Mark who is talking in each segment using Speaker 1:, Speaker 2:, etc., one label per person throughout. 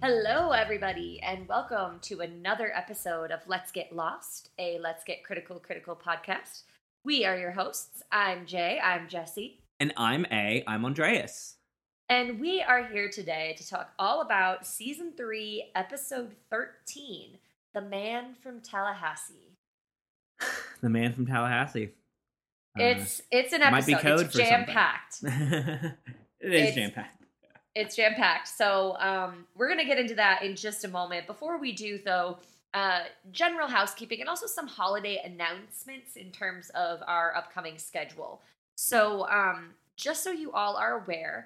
Speaker 1: Hello, everybody, and welcome to another episode of Let's Get Lost, a Let's Get Critical podcast. We are your hosts. I'm Jay, I'm Jesse,
Speaker 2: And I'm Andreas.
Speaker 1: and we are here today to talk all about Season 3, Episode 13, The Man from Tallahassee.
Speaker 2: The Man from Tallahassee.
Speaker 1: It's an episode.
Speaker 2: Might be code
Speaker 1: it's
Speaker 2: for
Speaker 1: jam-packed.
Speaker 2: something. It's jam-packed.
Speaker 1: It's jam-packed. So we're going to get into that in just a moment. Before we do, though, general housekeeping and also some holiday announcements in terms of our upcoming schedule. So just so you all are aware,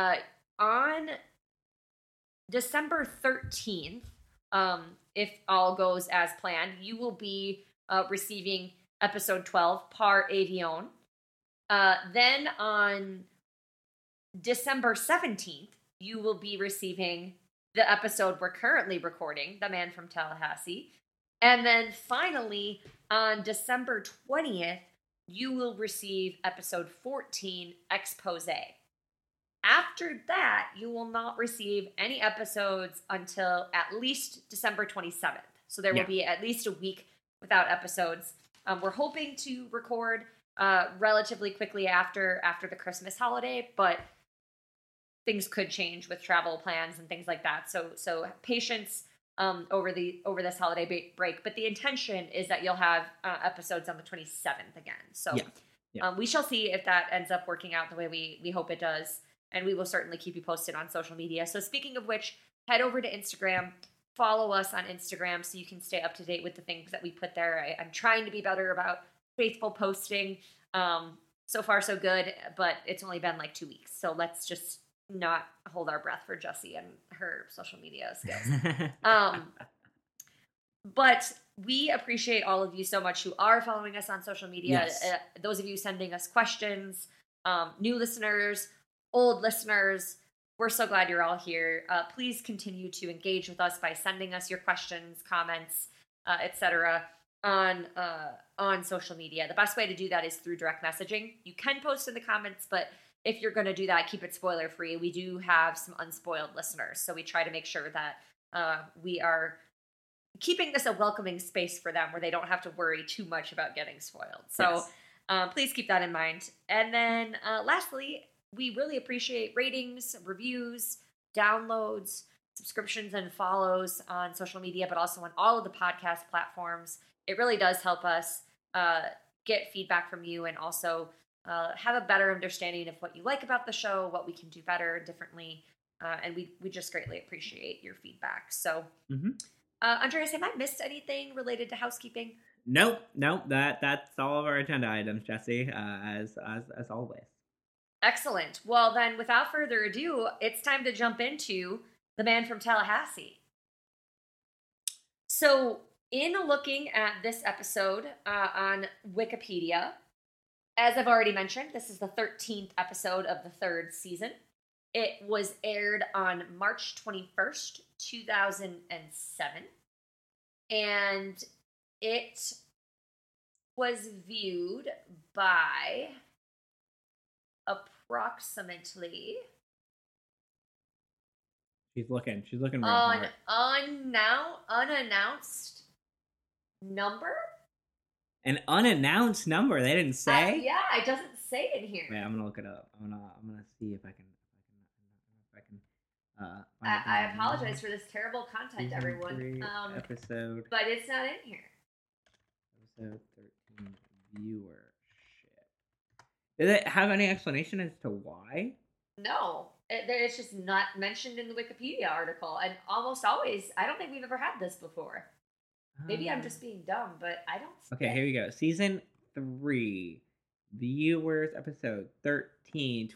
Speaker 1: on December 13th, if all goes as planned, you will be receiving episode 12, Par Avion. Then on December 17th, you will be receiving the episode we're currently recording, The Man from Tallahassee. And then finally, on December 20th, you will receive episode 14, Expose. After that, you will not receive any episodes until at least December 27th. So there will be at least a week without episodes. We're hoping to record relatively quickly after the Christmas holiday, but things could change with travel plans and things like that. So patience over this holiday break. But the intention is that you'll have episodes on the 27th again. So we shall see if that ends up working out the way we hope it does. And we will certainly keep you posted on social media. So speaking of which, head over to Instagram. Follow us on Instagram so you can stay up to date with the things that we put there. I'm trying to be better about faithful posting. So far, so good. But it's only been like 2 weeks. So let's just not hold our breath for Jessie and her social media skills. But we appreciate all of you so much who are following us on social media.
Speaker 2: Yes.
Speaker 1: Those of you sending us questions, new listeners, old listeners, we're so glad you're all here. Please continue to engage with us by sending us your questions, comments, etc. on social media. The best way to do that is through direct messaging. You can post in the comments, but if you're going to do that, keep it spoiler free. We do have some unspoiled listeners, so we try to make sure that we are keeping this a welcoming space for them where they don't have to worry too much about getting spoiled. So please keep that in mind. And then lastly, we really appreciate ratings, reviews, downloads, subscriptions, and follows on social media, but also on all of the podcast platforms. It really does help us get feedback from you and also have a better understanding of what you like about the show, what we can do better and differently. And we just greatly appreciate your feedback. So, Andreas, have I missed anything related to housekeeping?
Speaker 2: Nope. That's all of our agenda items, Jesse, as always.
Speaker 1: Excellent. Well, then, without further ado, it's time to jump into The Man from Tallahassee. So, in looking at this episode on Wikipedia, as I've already mentioned, this is the 13th episode of the third season. It was aired on March 21st, 2007. And it was viewed by approximately...
Speaker 2: She's looking real hard.
Speaker 1: Unannounced number?
Speaker 2: An unannounced number? They didn't say?
Speaker 1: Yeah, it doesn't say in here.
Speaker 2: Wait, I'm gonna look it up. I'm gonna see if I can
Speaker 1: I apologize for this terrible content, everyone.
Speaker 2: Episode.
Speaker 1: But it's not in here.
Speaker 2: Episode 13 viewership. Does it have any explanation as to why?
Speaker 1: No, it's just not mentioned in the Wikipedia article. And almost always, I don't think we've ever had this before. Maybe I'm just being dumb, but I don't see
Speaker 2: Okay, here we go. Season 3. Viewers, episode 13.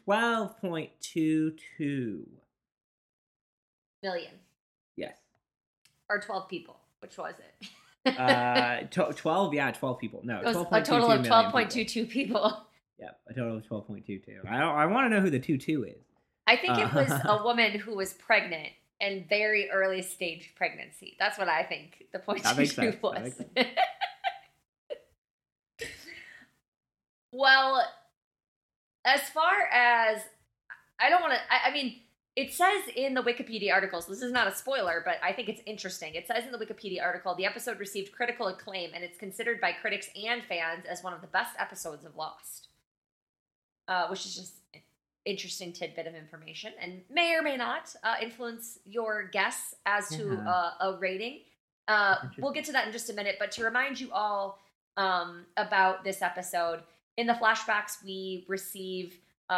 Speaker 2: 12.22
Speaker 1: million.
Speaker 2: Yes.
Speaker 1: Or 12 people. Which was it?
Speaker 2: 12, yeah, 12 people. No,
Speaker 1: it was a total of 12.22 people.
Speaker 2: Yeah, a total of 12.22. I want to know who the 22 is.
Speaker 1: I think it was a woman who was pregnant and very early stage pregnancy. That's what I think the point was. Well, as far as I don't want to. I mean, It says in the Wikipedia article, so this is not a spoiler, but I think it's interesting. It says in the Wikipedia article, the episode received critical acclaim, and it's considered by critics and fans as one of the best episodes of Lost. Which is just an interesting tidbit of information, and may or may not influence your guess as to a rating. We'll get to that in just a minute, but to remind you all about this episode, in the flashbacks, we receive...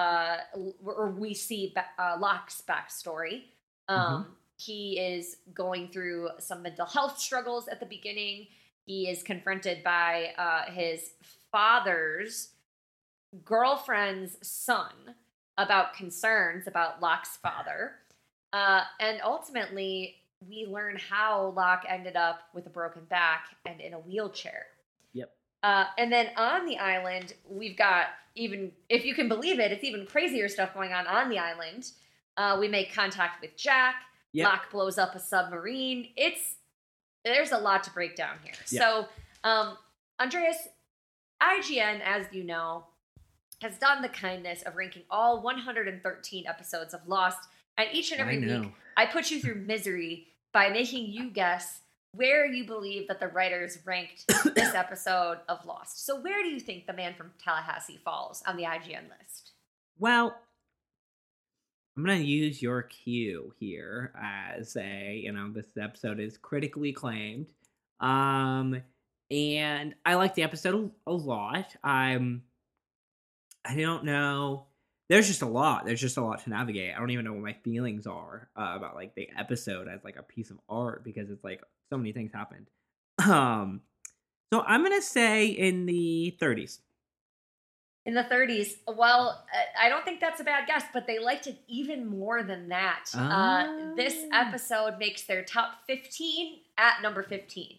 Speaker 1: or we see Locke's backstory. He is going through some mental health struggles at the beginning. He is confronted by his father's girlfriend's son about concerns about Locke's father. And ultimately, we learn how Locke ended up with a broken back and in a wheelchair.
Speaker 2: Yep.
Speaker 1: And then on the island, we've got, even if you can believe it, it's even crazier stuff going on the island. We make contact with Jack.
Speaker 2: Yep.
Speaker 1: Locke blows up a submarine. There's a lot to break down here.
Speaker 2: Yep.
Speaker 1: So, Andreas, IGN, as you know, has done the kindness of ranking all 113 episodes of Lost, and each and every week, I put you through misery by making you guess where you believe that the writers ranked this episode of Lost. So where do you think The Man from Tallahassee falls on the IGN list?
Speaker 2: Well, I'm going to use your cue here as this episode is critically acclaimed. And I like the episode a lot. I don't know. There's just a lot. There's just a lot to navigate. I don't even know what my feelings are about like the episode as like a piece of art, because it's like so many things happened. So I'm gonna say in the 30s.
Speaker 1: In the 30s. Well, I don't think that's a bad guess, but they liked it even more than that. This episode makes their top 15 at number 15.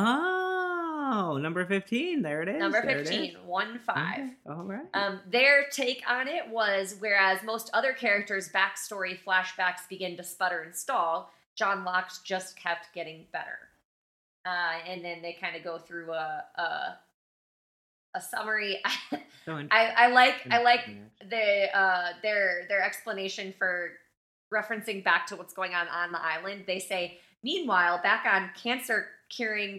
Speaker 2: Oh, number 15. There it is.
Speaker 1: Number 15, 1-5.
Speaker 2: Okay. All right.
Speaker 1: Their take on it was, whereas most other characters' backstory flashbacks begin to sputter and stall, John Locke's just kept getting better. And then they kind of go through a summary. I like their explanation for referencing back to what's going on the island. They say, meanwhile, back on cancer curing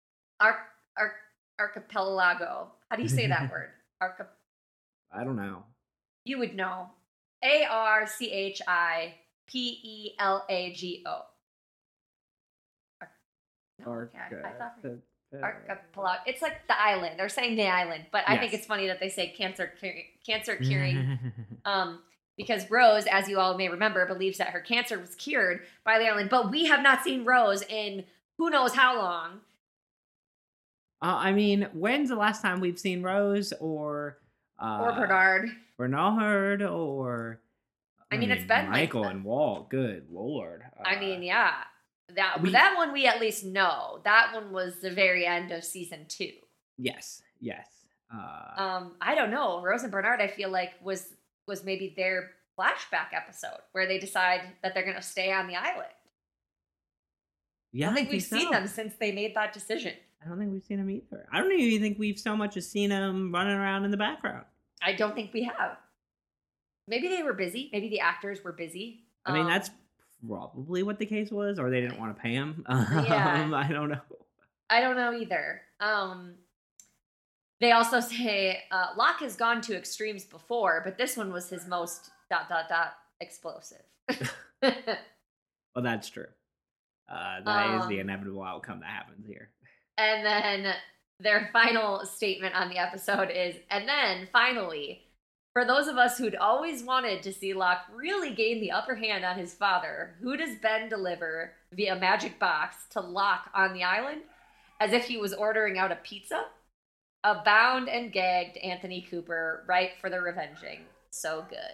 Speaker 1: archipelago. How do you say that word?
Speaker 2: I don't know.
Speaker 1: You would know. Archipelago. Archipelago. It's like the island. They're saying the island, but I think it's funny that they say cancer curing. Because Rose, as you all may remember, believes that her cancer was cured by the island, but we have not seen Rose in who knows how long.
Speaker 2: I mean, when's the last time we've seen Rose or
Speaker 1: Bernard?
Speaker 2: Bernard, or
Speaker 1: I mean, it's been
Speaker 2: Michael and Walt. Good Lord.
Speaker 1: I mean, yeah. That one we at least know. That one was the very end of season 2.
Speaker 2: Yes.
Speaker 1: I don't know. Rose and Bernard, I feel like was maybe their flashback episode where they decide that they're going to stay on the island.
Speaker 2: Yeah,
Speaker 1: I don't think we've seen them since they made that decision.
Speaker 2: I don't think we've seen them either. I don't even think we've so much as seen them running around in the background.
Speaker 1: I don't think we have. Maybe they were busy. Maybe the actors were busy.
Speaker 2: I mean, that's probably what the case was, or they didn't want to pay him.
Speaker 1: Yeah.
Speaker 2: I don't know.
Speaker 1: I don't know either. They also say Locke has gone to extremes before, but this one was his most ... explosive.
Speaker 2: Well, that's true. That is the inevitable outcome that happens here.
Speaker 1: And then their final statement on the episode is, and then finally, for those of us who'd always wanted to see Locke really gain the upper hand on his father, who does Ben deliver via magic box to Locke on the island as if he was ordering out a pizza? A bound and gagged Anthony Cooper, ripe for the revenging. So good.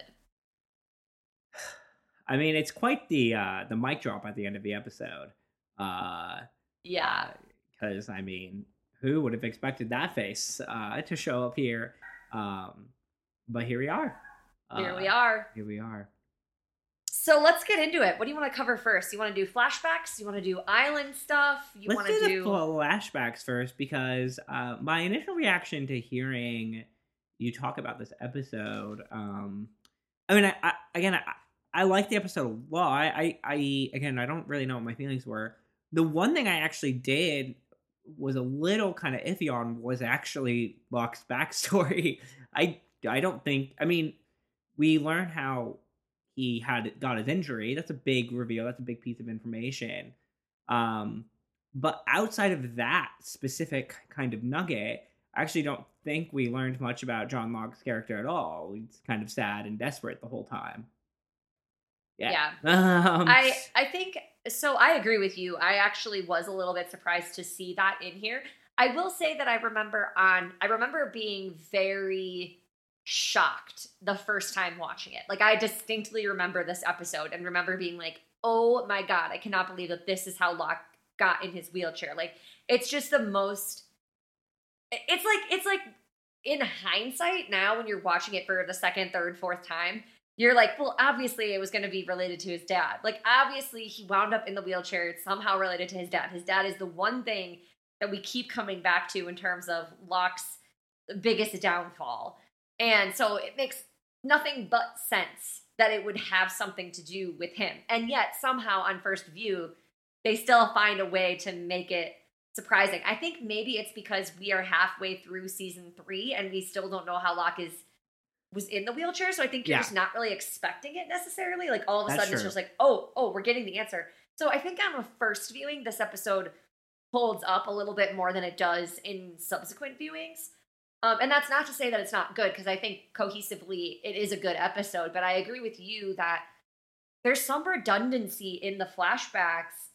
Speaker 2: I mean, it's quite the mic drop at the end of the episode.
Speaker 1: Yeah.
Speaker 2: Because, I mean, who would have expected that face to show up here? But here we are.
Speaker 1: Here we are. So let's get into it. What do you want to cover first? You want to do flashbacks? You want to do island stuff?
Speaker 2: Let's do the flashbacks first, because my initial reaction to hearing you talk about this episode, I mean, I like the episode a lot. I again, I don't really know what my feelings were. The one thing I actually did was a little kind of iffy on was actually Locke's backstory. I don't think. I mean, we learn how he got his injury. That's a big reveal. That's a big piece of information. Um, but outside of that specific kind of nugget, I actually don't think we learned much about John Locke's character at all. He's kind of sad and desperate the whole time. Yeah.
Speaker 1: Yeah. I think so. I agree with you. I actually was a little bit surprised to see that in here. I will say that I remember being very shocked the first time watching it. Like, I distinctly remember this episode and remember being like, "Oh my god, I cannot believe that this is how Locke got in his wheelchair." Like, it's just the most it's like in hindsight now when you're watching it for the second, third, fourth time, you're like, well, obviously it was going to be related to his dad. Like, obviously he wound up in the wheelchair. It's somehow related to his dad. His dad is the one thing that we keep coming back to in terms of Locke's biggest downfall. And so it makes nothing but sense that it would have something to do with him. And yet somehow on first view, they still find a way to make it surprising. I think maybe it's because we are halfway through season 3 and we still don't know how Locke was in the wheelchair, so I think you're just not really expecting it necessarily. Like, all of a sudden it's just like, oh, we're getting the answer. So I think on a first viewing, this episode holds up a little bit more than it does in subsequent viewings. And that's not to say that it's not good, because I think cohesively it is a good episode, but I agree with you that there's some redundancy in the flashbacks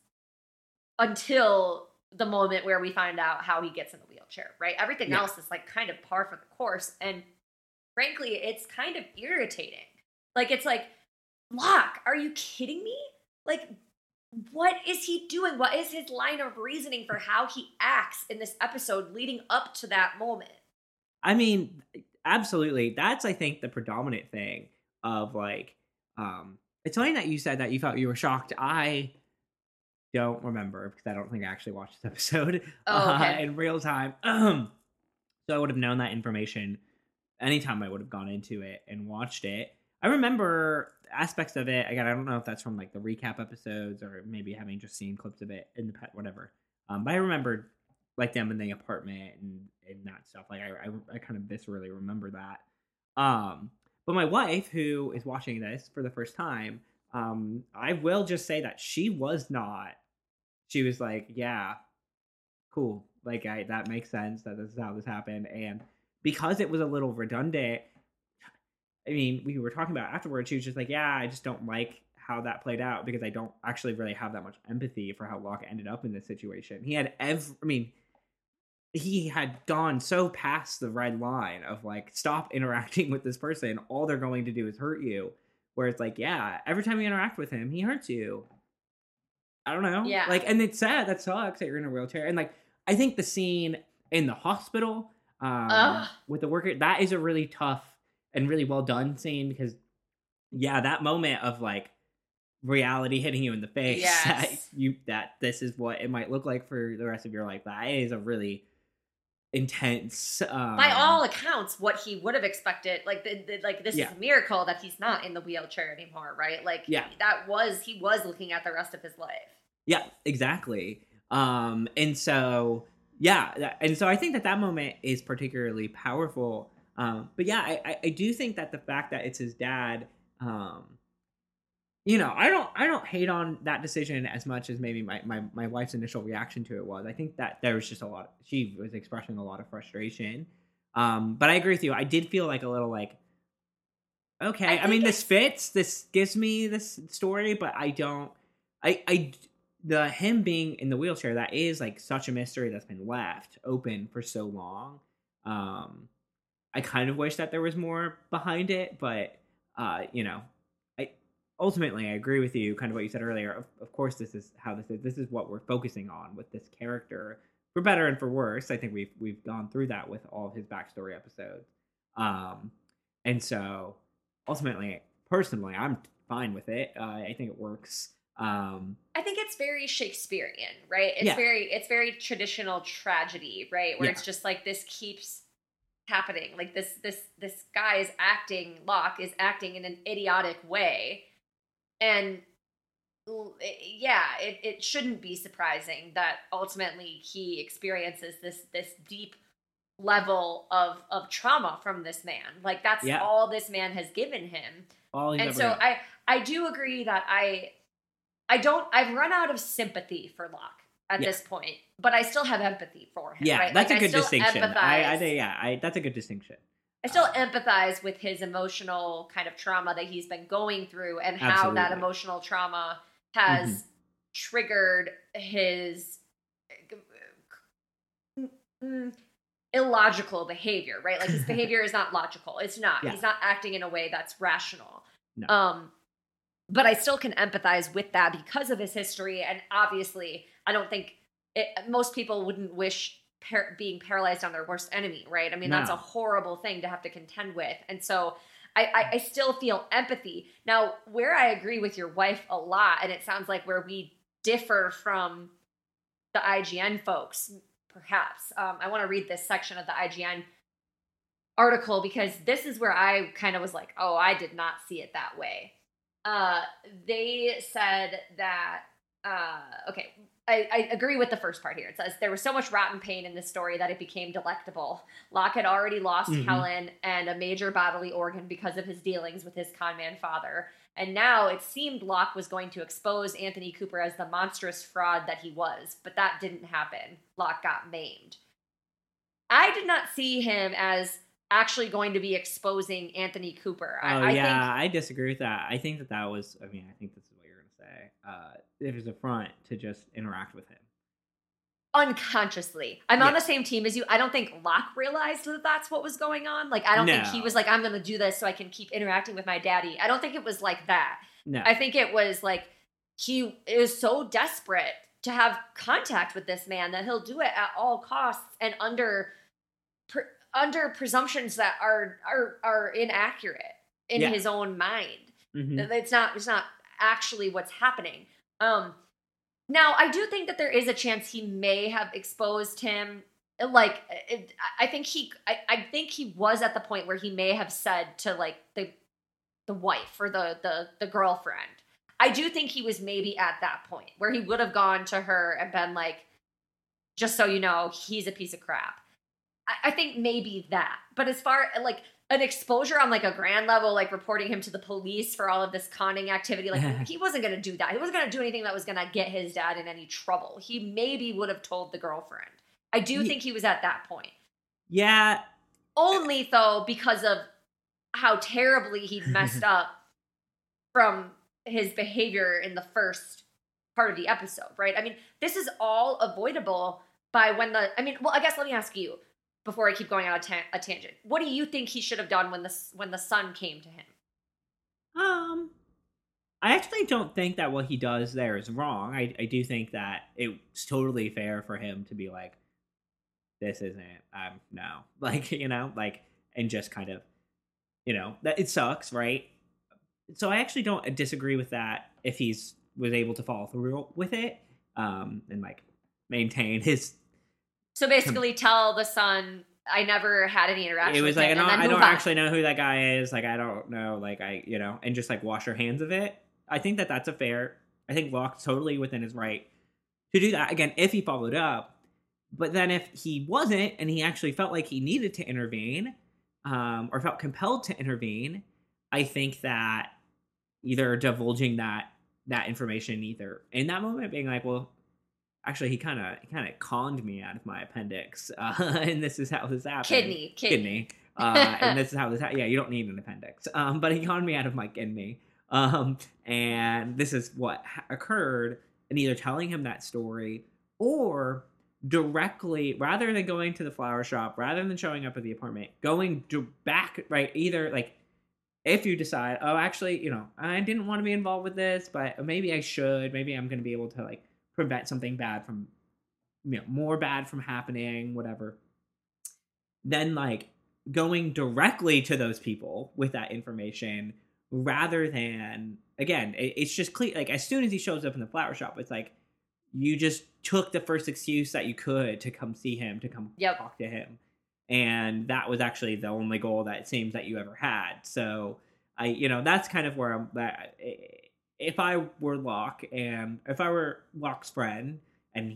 Speaker 1: until the moment where we find out how he gets in the wheelchair, right? Everything else is like kind of par for the course, and frankly, it's kind of irritating. Like, it's like, Locke, are you kidding me? Like, what is he doing? What is his line of reasoning for how he acts in this episode leading up to that moment?
Speaker 2: I mean, absolutely. That's, I think, the predominant thing of, like, it's funny that you said that you thought you were shocked. I don't remember, because I don't think I actually watched this episode in real time. So I would have known that information anytime I would have gone into it and watched it. I remember aspects of it. Again, I don't know if that's from like the recap episodes or maybe having just seen clips of it in the whatever. But I remember like them in the apartment and that stuff. Like I kind of viscerally remember that. But my wife, who is watching this for the first time, I will just say that she was not. She was like, yeah, cool. Like that makes sense that this is how this happened. And because it was a little redundant, I mean, we were talking about it afterwards. She was just like, yeah, I just don't like how that played out, because I don't actually really have that much empathy for how Locke ended up in this situation. He had he had gone so past the red line of like, stop interacting with this person. All they're going to do is hurt you. Where it's like, yeah, every time you interact with him, he hurts you. I don't know.
Speaker 1: Yeah.
Speaker 2: Like, and it's sad. That sucks that you're in a wheelchair. And like, I think the scene in the hospital with the worker, that is a really tough and really well done scene, because yeah, that moment of like reality hitting you in the face, that this is what it might look like for the rest of your life, that is a really intense
Speaker 1: by all accounts what he would have expected. Like this is a miracle that he's not in the wheelchair anymore, right? Like he was looking at the rest of his life.
Speaker 2: Yeah, exactly. And so I think that moment is particularly powerful. But yeah, I do think that the fact that it's his dad, you know, I don't hate on that decision as much as maybe my wife's initial reaction to it was. I think that there was just she was expressing a lot of frustration. But I agree with you. I did feel like a little like, okay, I mean, this fits. This gives me this story, but I don't. Him being in the wheelchair, that is like such a mystery that's been left open for so long. I kind of wish that there was more behind it, but you know, ultimately I agree with you. Kind of what you said earlier. Of course, this is how this is. This is what we're focusing on with this character, for better and for worse. I think we've gone through that with all of his backstory episodes. And so ultimately, personally, I'm fine with it. I think it works.
Speaker 1: I think it's very Shakespearean, right? It's very traditional tragedy, right? Where it's just like, this keeps happening. Like this guy is acting, Locke is acting in an idiotic way, And yeah, it shouldn't be surprising that ultimately he experiences this deep level of trauma from this man. Like that's
Speaker 2: Yeah.
Speaker 1: all this man has given him.
Speaker 2: All he's
Speaker 1: And
Speaker 2: ever
Speaker 1: so
Speaker 2: got.
Speaker 1: I do agree that I've run out of sympathy for Locke at
Speaker 2: Yeah.
Speaker 1: this point, but I still have empathy for him.
Speaker 2: Yeah,
Speaker 1: right?
Speaker 2: that's
Speaker 1: Like,
Speaker 2: a good
Speaker 1: I still
Speaker 2: distinction.
Speaker 1: empathize.
Speaker 2: I think that's a good distinction.
Speaker 1: I still empathize with his emotional kind of trauma that he's been going through and how that
Speaker 2: Absolutely.
Speaker 1: emotional trauma has
Speaker 2: Mhm.
Speaker 1: triggered his illogical behavior, right? Like his behavior is not logical. It's not.
Speaker 2: Yeah.
Speaker 1: He's not acting in a way that's rational.
Speaker 2: No.
Speaker 1: But I still can empathize with that because of his history. And obviously, I don't think most people wouldn't wish being paralyzed on their worst enemy, right? I mean, that's a
Speaker 2: No.
Speaker 1: horrible thing to have to contend with. And so I still feel empathy. Now, where I agree with your wife a lot, and it sounds like where we differ from the IGN folks, perhaps. I want to read this section of the IGN article because this is where I kind of was like, oh, I did not see it that way. They said that, okay, I agree with the first part here. It says, there was so much rotten pain in this story that it became delectable. Locke had already lost Helen and a major bodily organ because of his dealings with his conman father. And now it seemed Locke was going to expose Anthony Cooper as the monstrous fraud that he was. But that didn't happen. Locke got maimed. I did not see him as actually going to be exposing Anthony Cooper.
Speaker 2: I disagree with that. I think that was, I think this is what you're going to say. It was a front to just interact with him.
Speaker 1: Unconsciously. I'm on the same team as you. I don't think Locke realized that that's what was going on. Like, I don't think he was like, I'm going to do this so I can keep interacting with my daddy. I don't think it was like that.
Speaker 2: No.
Speaker 1: I think it was like he is so desperate to have contact with this man that he'll do it at all costs and under presumptions that are inaccurate in his own mind. It's not actually what's happening. Now, I do think that there is a chance he may have exposed him. Like, I think he was at the point where he may have said to like the wife or the girlfriend. I do think he was maybe at that point where he would have gone to her and been like, just so you know, he's a piece of crap. I think maybe that. But as far like an exposure on like a grand level, like reporting him to the police for all of this conning activity, like he wasn't going to do that. He wasn't going to do anything that was going to get his dad in any trouble. He maybe would have told the girlfriend. I do think he was at that point.
Speaker 2: Yeah.
Speaker 1: Only though because of how terribly he'd messed up from his behavior in the first part of the episode, right? I mean, this is all avoidable by when I guess let me ask you, before I keep going on a tangent, what do you think he should have done when the son came to him?
Speaker 2: I actually don't think that what he does there is wrong. I do think that it's totally fair for him to be like, this isn't, no. Like, and just kind of, that it sucks, right? So I actually don't disagree with that if he's was able to follow through with it, and like maintain his.
Speaker 1: So basically, tell the son, I never had any interaction.
Speaker 2: It was
Speaker 1: with
Speaker 2: like,
Speaker 1: him,
Speaker 2: I don't actually know who that guy is. Like, I don't know. Like, and just like wash your hands of it. I think that that's a fair. I think Locke's totally within his right to do that again if he followed up. But then if he wasn't, and he actually felt like he needed to intervene, or felt compelled to intervene, I think that either divulging that information either in that moment, being like, well, actually, he kind of conned me out of my appendix, and this is how this happened. Kidney. And this is how this happened. Yeah, you don't need an appendix. But he conned me out of my kidney. And this is what occurred. And either telling him that story or directly, rather than going to the flower shop, rather than showing up at the apartment, going back, right? Either like, if you decide, oh, actually, I didn't want to be involved with this, but maybe I should. Maybe I'm going to be able to like prevent something bad from, more bad from happening, whatever. Then like going directly to those people with that information rather than, again, it's just clear. Like as soon as he shows up in the flower shop, it's like you just took the first excuse that you could to come see him, to come talk to him. And that was actually the only goal that it seems that you ever had. So that's kind of where I'm. if I were Locke and if I were Locke's friend and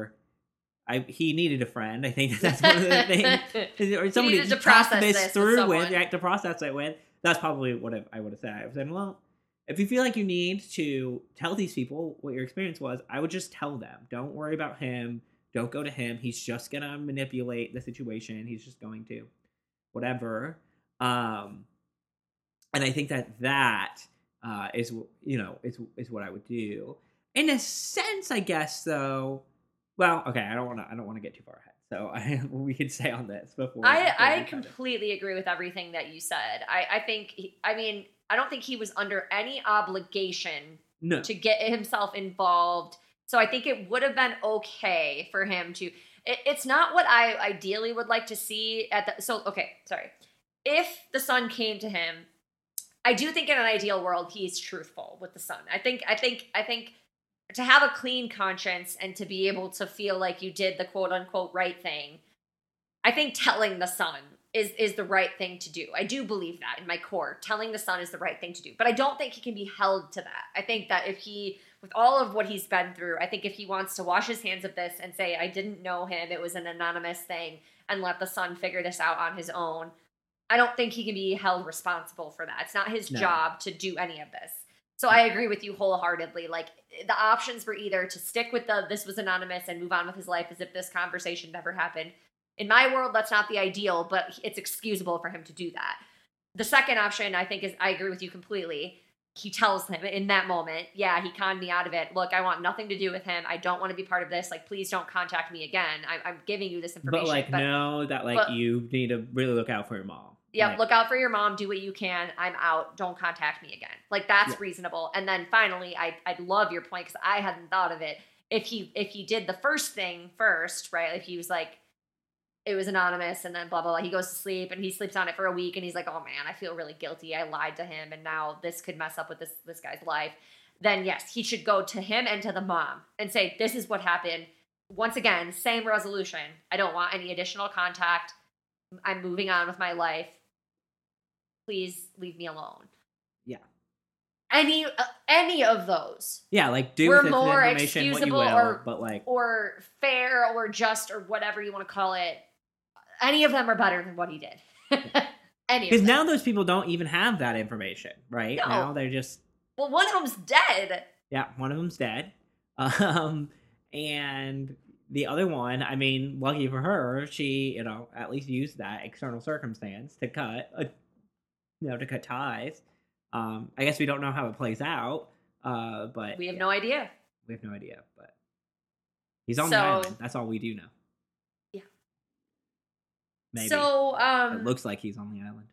Speaker 2: he needed a friend. I think that's one of the things, or somebody
Speaker 1: to
Speaker 2: talk
Speaker 1: process
Speaker 2: this
Speaker 1: this
Speaker 2: through
Speaker 1: with
Speaker 2: right, to process it with. That's probably what I would have said. I would have said, well, if you feel like you need to tell these people what your experience was, I would just tell them. Don't worry about him. Don't go to him. He's just gonna manipulate the situation. He's just going to whatever. And I think that is is what I would do. In a sense, I guess, though. Well, okay, I don't want to get too far ahead. So we could say on this before.
Speaker 1: I completely agree with everything that you said. I think I don't think he was under any obligation to get himself involved. So I think it would have been okay for him to. It's not what I ideally would like to see at the. So okay, sorry. If the son came to him, I do think in an ideal world he's truthful with the son. I think to have a clean conscience and to be able to feel like you did the quote unquote right thing, I think telling the son is the right thing to do. I do believe that in my core. Telling the son is the right thing to do. But I don't think he can be held to that. I think that if he, with all of what he's been through, I think if he wants to wash his hands of this and say, I didn't know him, it was an anonymous thing, and let the son figure this out on his own, I don't think he can be held responsible for that. It's not his job to do any of this. So I agree with you wholeheartedly. Like, the options were either to stick with this was anonymous and move on with his life as if this conversation never happened. In my world, that's not the ideal, but it's excusable for him to do that. The second option, I think, is I agree with you completely. He tells him in that moment, yeah, he conned me out of it. Look, I want nothing to do with him. I don't want to be part of this. Like, please don't contact me again. I'm giving you this information.
Speaker 2: But know that you need to really look out for your mom.
Speaker 1: Yeah, look out for your mom. Do what you can. I'm out. Don't contact me again. Like, that's reasonable. And then finally, I'd love your point because I hadn't thought of it. If he did the first thing first, right? If he was like, it was anonymous and then blah, blah, blah. He goes to sleep and he sleeps on it for a week and he's like, oh man, I feel really guilty. I lied to him and now this could mess up with this guy's life. Then yes, he should go to him and to the mom and say, this is what happened. Once again, same resolution. I don't want any additional contact. I'm moving on with my life. Please leave me alone.
Speaker 2: Yeah.
Speaker 1: Any of those.
Speaker 2: Yeah, like do
Speaker 1: were
Speaker 2: with
Speaker 1: more
Speaker 2: the information what you will,
Speaker 1: or fair or just or whatever you want to call it. Any of them are better than what he did.
Speaker 2: Because now those people don't even have that information, right?
Speaker 1: No.
Speaker 2: Now they're just...
Speaker 1: Well, one of them's dead.
Speaker 2: Yeah, one of them's dead. And the other one, I mean, lucky for her, she, at least used that external circumstance to cut ties. I guess we don't know how it plays out, but...
Speaker 1: We have no idea.
Speaker 2: We have no idea, but... He's on the island. That's all we do know.
Speaker 1: Yeah.
Speaker 2: Maybe.
Speaker 1: So,
Speaker 2: it looks like he's on the island.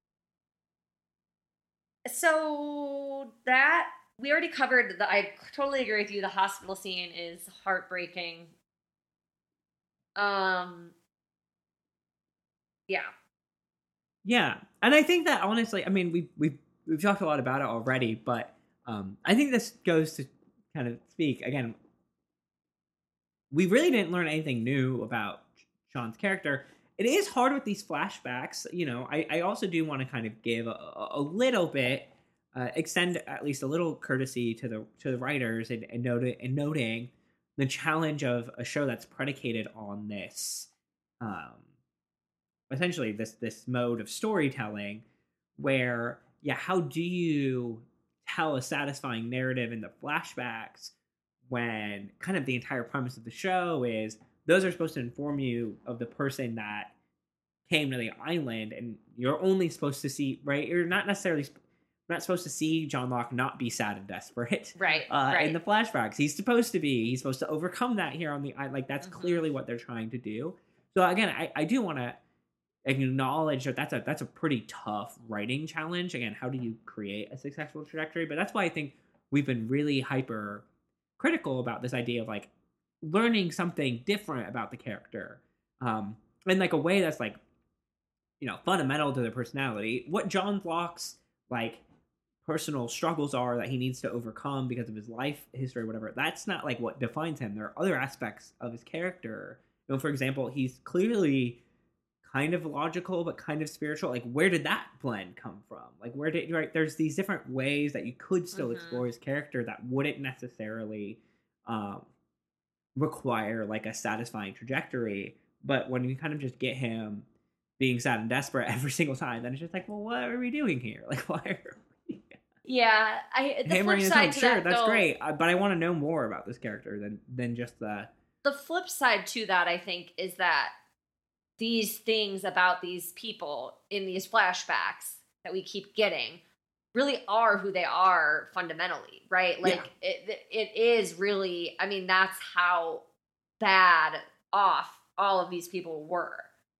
Speaker 1: So, that... We already covered I totally agree with you. The hospital scene is heartbreaking. Yeah.
Speaker 2: Yeah. And I think that, honestly, I mean, we've talked a lot about it already, but I think this goes to kind of speak, again, we really didn't learn anything new about Sean's character. It is hard with these flashbacks. I also do want to kind of give a little bit, extend at least a little courtesy to the writers and noting the challenge of a show that's predicated on this, essentially this mode of storytelling where, how do you tell a satisfying narrative in the flashbacks when kind of the entire premise of the show is those are supposed to inform you of the person that came to the island, and you're only supposed to see, right? You're not supposed to see John Locke not be sad and desperate.
Speaker 1: Right.
Speaker 2: In the flashbacks. He's supposed to overcome that here on the island. Like, that's clearly what they're trying to do. So again, I do want to acknowledge that that's a pretty tough writing challenge. Again, how do you create a successful trajectory? But that's why I think we've been really hyper critical about this idea of like learning something different about the character, in like a way that's like, fundamental to their personality. What John Locke's like personal struggles are that he needs to overcome because of his life history or whatever, that's not like what defines him. There are other aspects of his character. For example, he's clearly kind of logical but kind of spiritual. Like, where did that blend come from? Like, where did, right? There's these different ways that you could still explore his character that wouldn't necessarily require like a satisfying trajectory. But when you kind of just get him being sad and desperate every single time, then it's just like, well, what are we doing here? Like, why are we?
Speaker 1: Yeah, the flip side to
Speaker 2: sure,
Speaker 1: that,
Speaker 2: that's
Speaker 1: though,
Speaker 2: great, but I want to know more about this character than just the
Speaker 1: flip side to that, I think, is that these things about these people in these flashbacks that we keep getting really are who they are fundamentally, right? Like, it is really, I mean, that's how bad off all of these people were.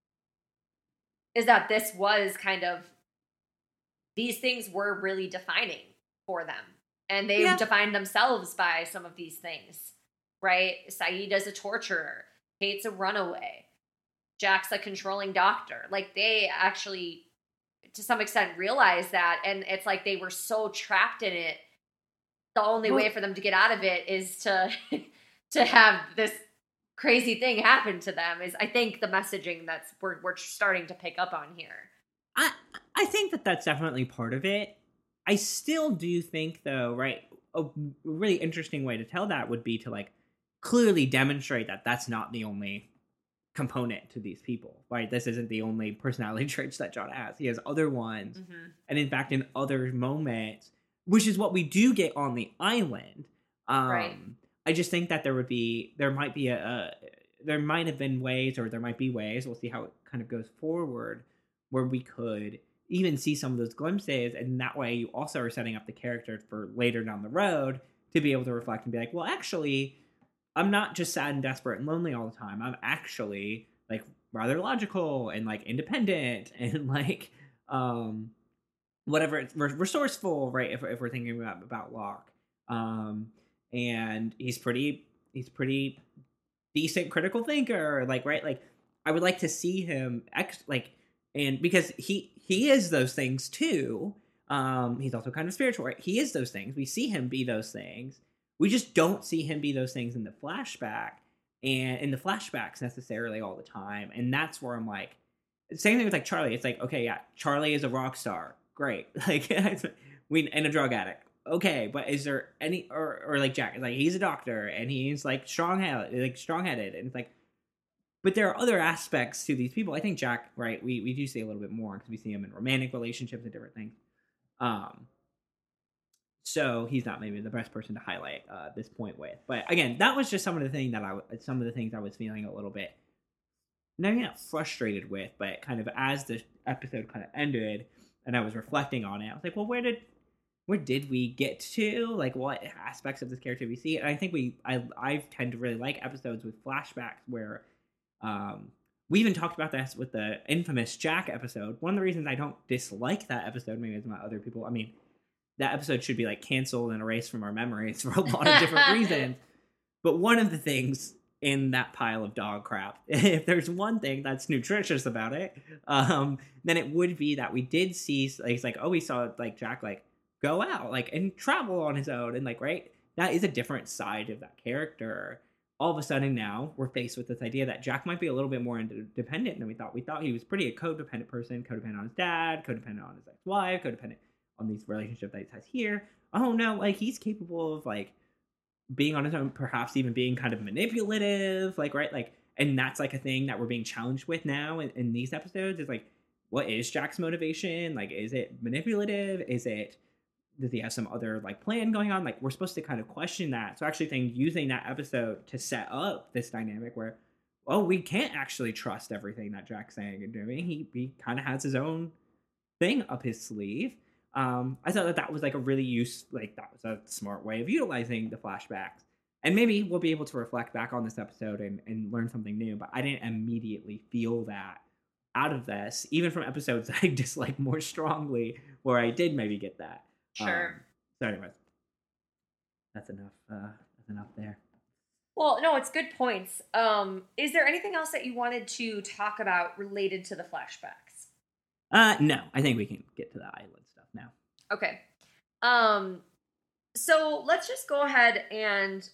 Speaker 1: Is that this was kind of, these things were really defining for them. And they've defined themselves by some of these things, right? Sayid is a torturer. Kate's a runaway. Jack's a controlling doctor. Like, they actually, to some extent, realize that. And it's like they were so trapped in it. The only way for them to get out of it is to have this crazy thing happen to them, is, I think, the messaging that's we're starting to pick up on here.
Speaker 2: I think that's definitely part of it. I still do think, though, right, a really interesting way to tell that would be to, like, clearly demonstrate that that's not the only component to these people, right? This isn't the only personality traits that John has. He has other ones. And in fact, in other moments, which is what we do get on the island.
Speaker 1: Right.
Speaker 2: I just think that there might have been ways, or there might be ways, we'll see how it kind of goes forward, where we could even see some of those glimpses, and that way you also are setting up the character for later down the road to be able to reflect and be like, well, actually, I'm not just sad and desperate and lonely all the time. I'm actually, like, rather logical and, like, independent and, like, whatever, it's resourceful, right? If we're thinking about Locke, and he's pretty decent critical thinker, like, right? Like, I would like to see him and because he is those things too. He's also kind of spiritual, right? He is those things. We see him be those things. We just don't see him be those things in the flashbacks necessarily all the time. And that's where I'm like, same thing with, like, Charlie. It's like, okay, yeah, Charlie is a rock star. Great. Like, and a drug addict. Okay, but is there any, or like Jack, like, he's a doctor and he's, like, strong-headed, and it's like, but there are other aspects to these people. I think Jack, right, we do see a little bit more because we see him in romantic relationships and different things. So he's not maybe the best person to highlight this point with. But again, that was just some of the things I was feeling a little bit, maybe not frustrated with, but kind of as the episode kind of ended and I was reflecting on it, I was like, well, where did we get to? Like, what aspects of this character we see? And I think I tend to really like episodes with flashbacks where we even talked about this with the infamous Jack episode. One of the reasons I don't dislike that episode, maybe as my other people, I mean, that episode should be, like, canceled and erased from our memories for a lot of different reasons. But one of the things in that pile of dog crap, if there's one thing that's nutritious about it, then it would be that we did see, like, it's like, oh, we saw, like, Jack, like, go out, like, and travel on his own, and, like, right, that is a different side of that character. All of a sudden now we're faced with this idea that Jack might be a little bit more independent than we thought. We thought he was pretty a codependent person, codependent on his dad, codependent on his ex-wife, codependent on these relationships that he has here. Oh no, like, he's capable of, like, being on his own, perhaps even being kind of manipulative, like, right, like, and that's, like, a thing that we're being challenged with now in these episodes, is like, what is Jack's motivation? Like, is it manipulative? Does he have some other, like, plan going on? Like, we're supposed to kind of question that. So I actually think using that episode to set up this dynamic where, well, we can't actually trust everything that Jack's saying and doing. He kind of has his own thing up his sleeve. I thought that was, like, a really that was a smart way of utilizing the flashbacks. And maybe we'll be able to reflect back on this episode and learn something new. But I didn't immediately feel that out of this, even from episodes that I dislike more strongly, where I did maybe get that.
Speaker 1: Sure.
Speaker 2: So anyways, that's enough. That's enough there.
Speaker 1: Well, no, it's good points. Is there anything else that you wanted to talk about related to the flashbacks?
Speaker 2: No, I think we can get to the island stuff now.
Speaker 1: Okay. So let's just go ahead and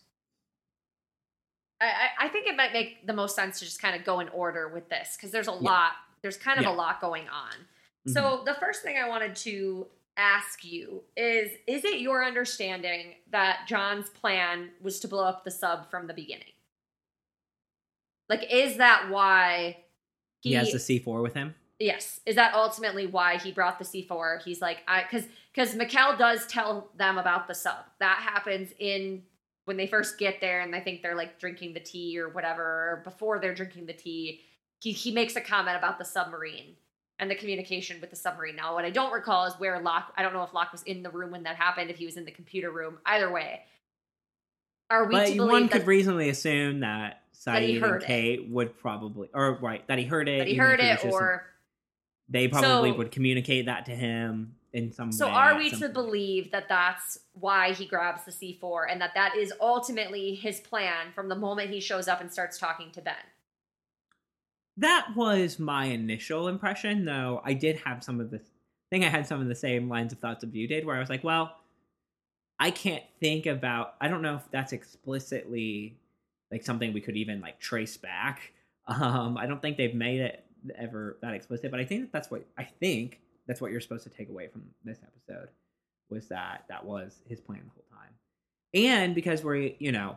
Speaker 1: I think it might make the most sense to just kind of go in order with this, because there's a lot there's kind of a lot going on. Mm-hmm. So the first thing I wanted to ask you is it your understanding that John's plan was to blow up the sub from the beginning? Like, is that why
Speaker 2: he has the C4 with him?
Speaker 1: Yes. Is that ultimately why he brought the C4? He's like, because Mikkel does tell them about the sub. That happens when they first get there, and I think they're like drinking the tea or whatever, or before they're drinking the tea, he makes a comment about the submarine and the communication with the submarine. Now, what I don't recall is where Locke, I don't know if Locke was in the room when that happened, if he was in the computer room. Either way, are we to believe
Speaker 2: one could reasonably assume that Sayid and Kate
Speaker 1: it.
Speaker 2: Would probably, or right, that he heard it.
Speaker 1: That he heard it, or...
Speaker 2: They probably would communicate that to him in some way.
Speaker 1: So are we to believe that that's why he grabs the C4 and that is ultimately his plan from the moment he shows up and starts talking to Ben?
Speaker 2: That was my initial impression, though I did have some of the... I think I had some of the same lines of thoughts of you did, where I was like, well, I can't think about... I don't know if that's explicitly like something we could even like trace back. I don't think they've made it ever that explicit, but I think that's what you're supposed to take away from this episode, was that was his plan the whole time. And because we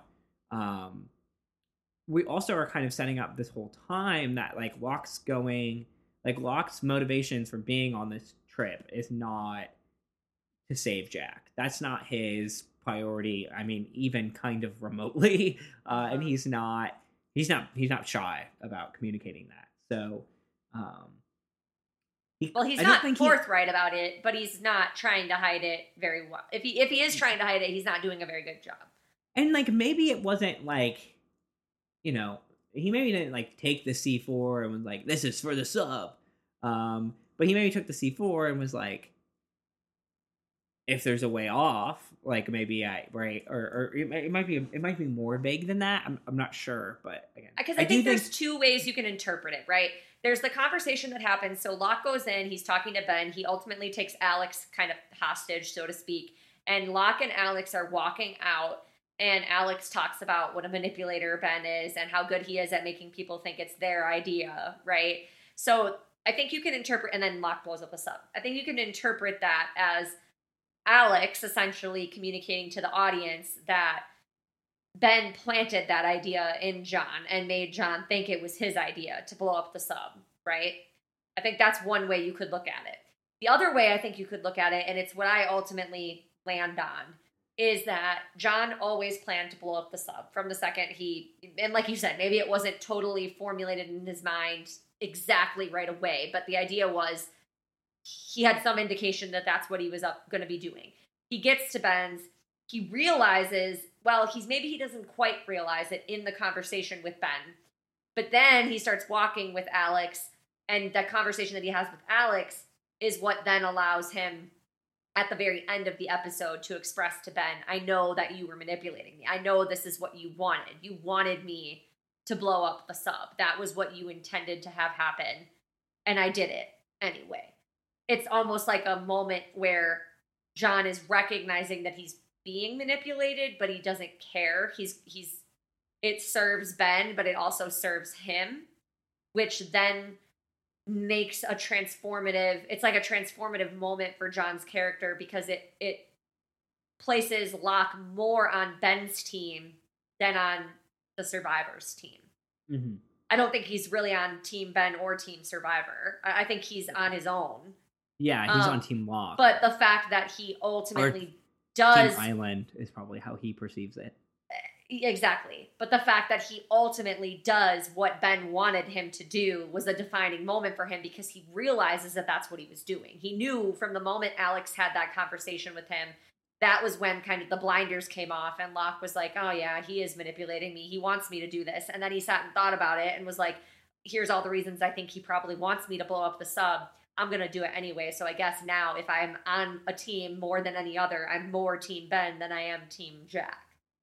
Speaker 2: also are kind of setting up this whole time that like Locke's motivations for being on this trip is not to save Jack. That's not his priority. I mean, even kind of remotely. And he's not shy about communicating that. So
Speaker 1: he's not forthright about it, but he's not trying to hide it very well. If he is trying to hide it, he's not doing a very good job.
Speaker 2: And like maybe it wasn't like, he maybe didn't like take the C4 and was like, this is for the sub. But he maybe took the C4 and was like, if there's a way off, like maybe or it might be more vague than that. I'm not sure, but again,
Speaker 1: because I think there's two ways you can interpret it, right? There's the conversation that happens. So Locke goes in, he's talking to Ben. He ultimately takes Alex kind of hostage, so to speak. And Locke and Alex are walking out, and Alex talks about what a manipulator Ben is and how good he is at making people think it's their idea, right? So I think you can interpret, and then Locke blows up a sub. I think you can interpret that as Alex essentially communicating to the audience that Ben planted that idea in John and made John think it was his idea to blow up the sub, right? I think that's one way you could look at it. The other way I think you could look at it, and it's what I ultimately land on, is that John always planned to blow up the sub from the second and like you said, maybe it wasn't totally formulated in his mind exactly right away, but the idea was he had some indication that that's what he was going to be doing. He gets to Ben's, he realizes, well, he doesn't quite realize it in the conversation with Ben, but then he starts walking with Alex, and that conversation that he has with Alex is what then allows him at the very end of the episode to express to Ben, I know that you were manipulating me. I know this is what you wanted. You wanted me to blow up the sub. That was what you intended to have happen, and I did it anyway. It's almost like a moment where John is recognizing that he's being manipulated, but he doesn't care. It serves Ben, but it also serves him, which then makes it's like a transformative moment for John's character, because it places Locke more on Ben's team than on the Survivor's team. Mm-hmm. I don't think he's really on Team Ben or Team Survivor. I think he's on his own.
Speaker 2: Yeah, he's on Team Locke.
Speaker 1: But the fact that he ultimately does...
Speaker 2: Team Island is probably how he perceives it.
Speaker 1: Exactly. But the fact that he ultimately does what Ben wanted him to do was a defining moment for him, because he realizes that that's what he was doing. He knew from the moment Alex had that conversation with him, that was when kind of the blinders came off, and Locke was like, oh yeah, he is manipulating me. He wants me to do this. And then he sat and thought about it and was like, here's all the reasons I think he probably wants me to blow up the sub. I'm going to do it anyway. So I guess now if I'm on a team more than any other, I'm more Team Ben than I am Team Jack.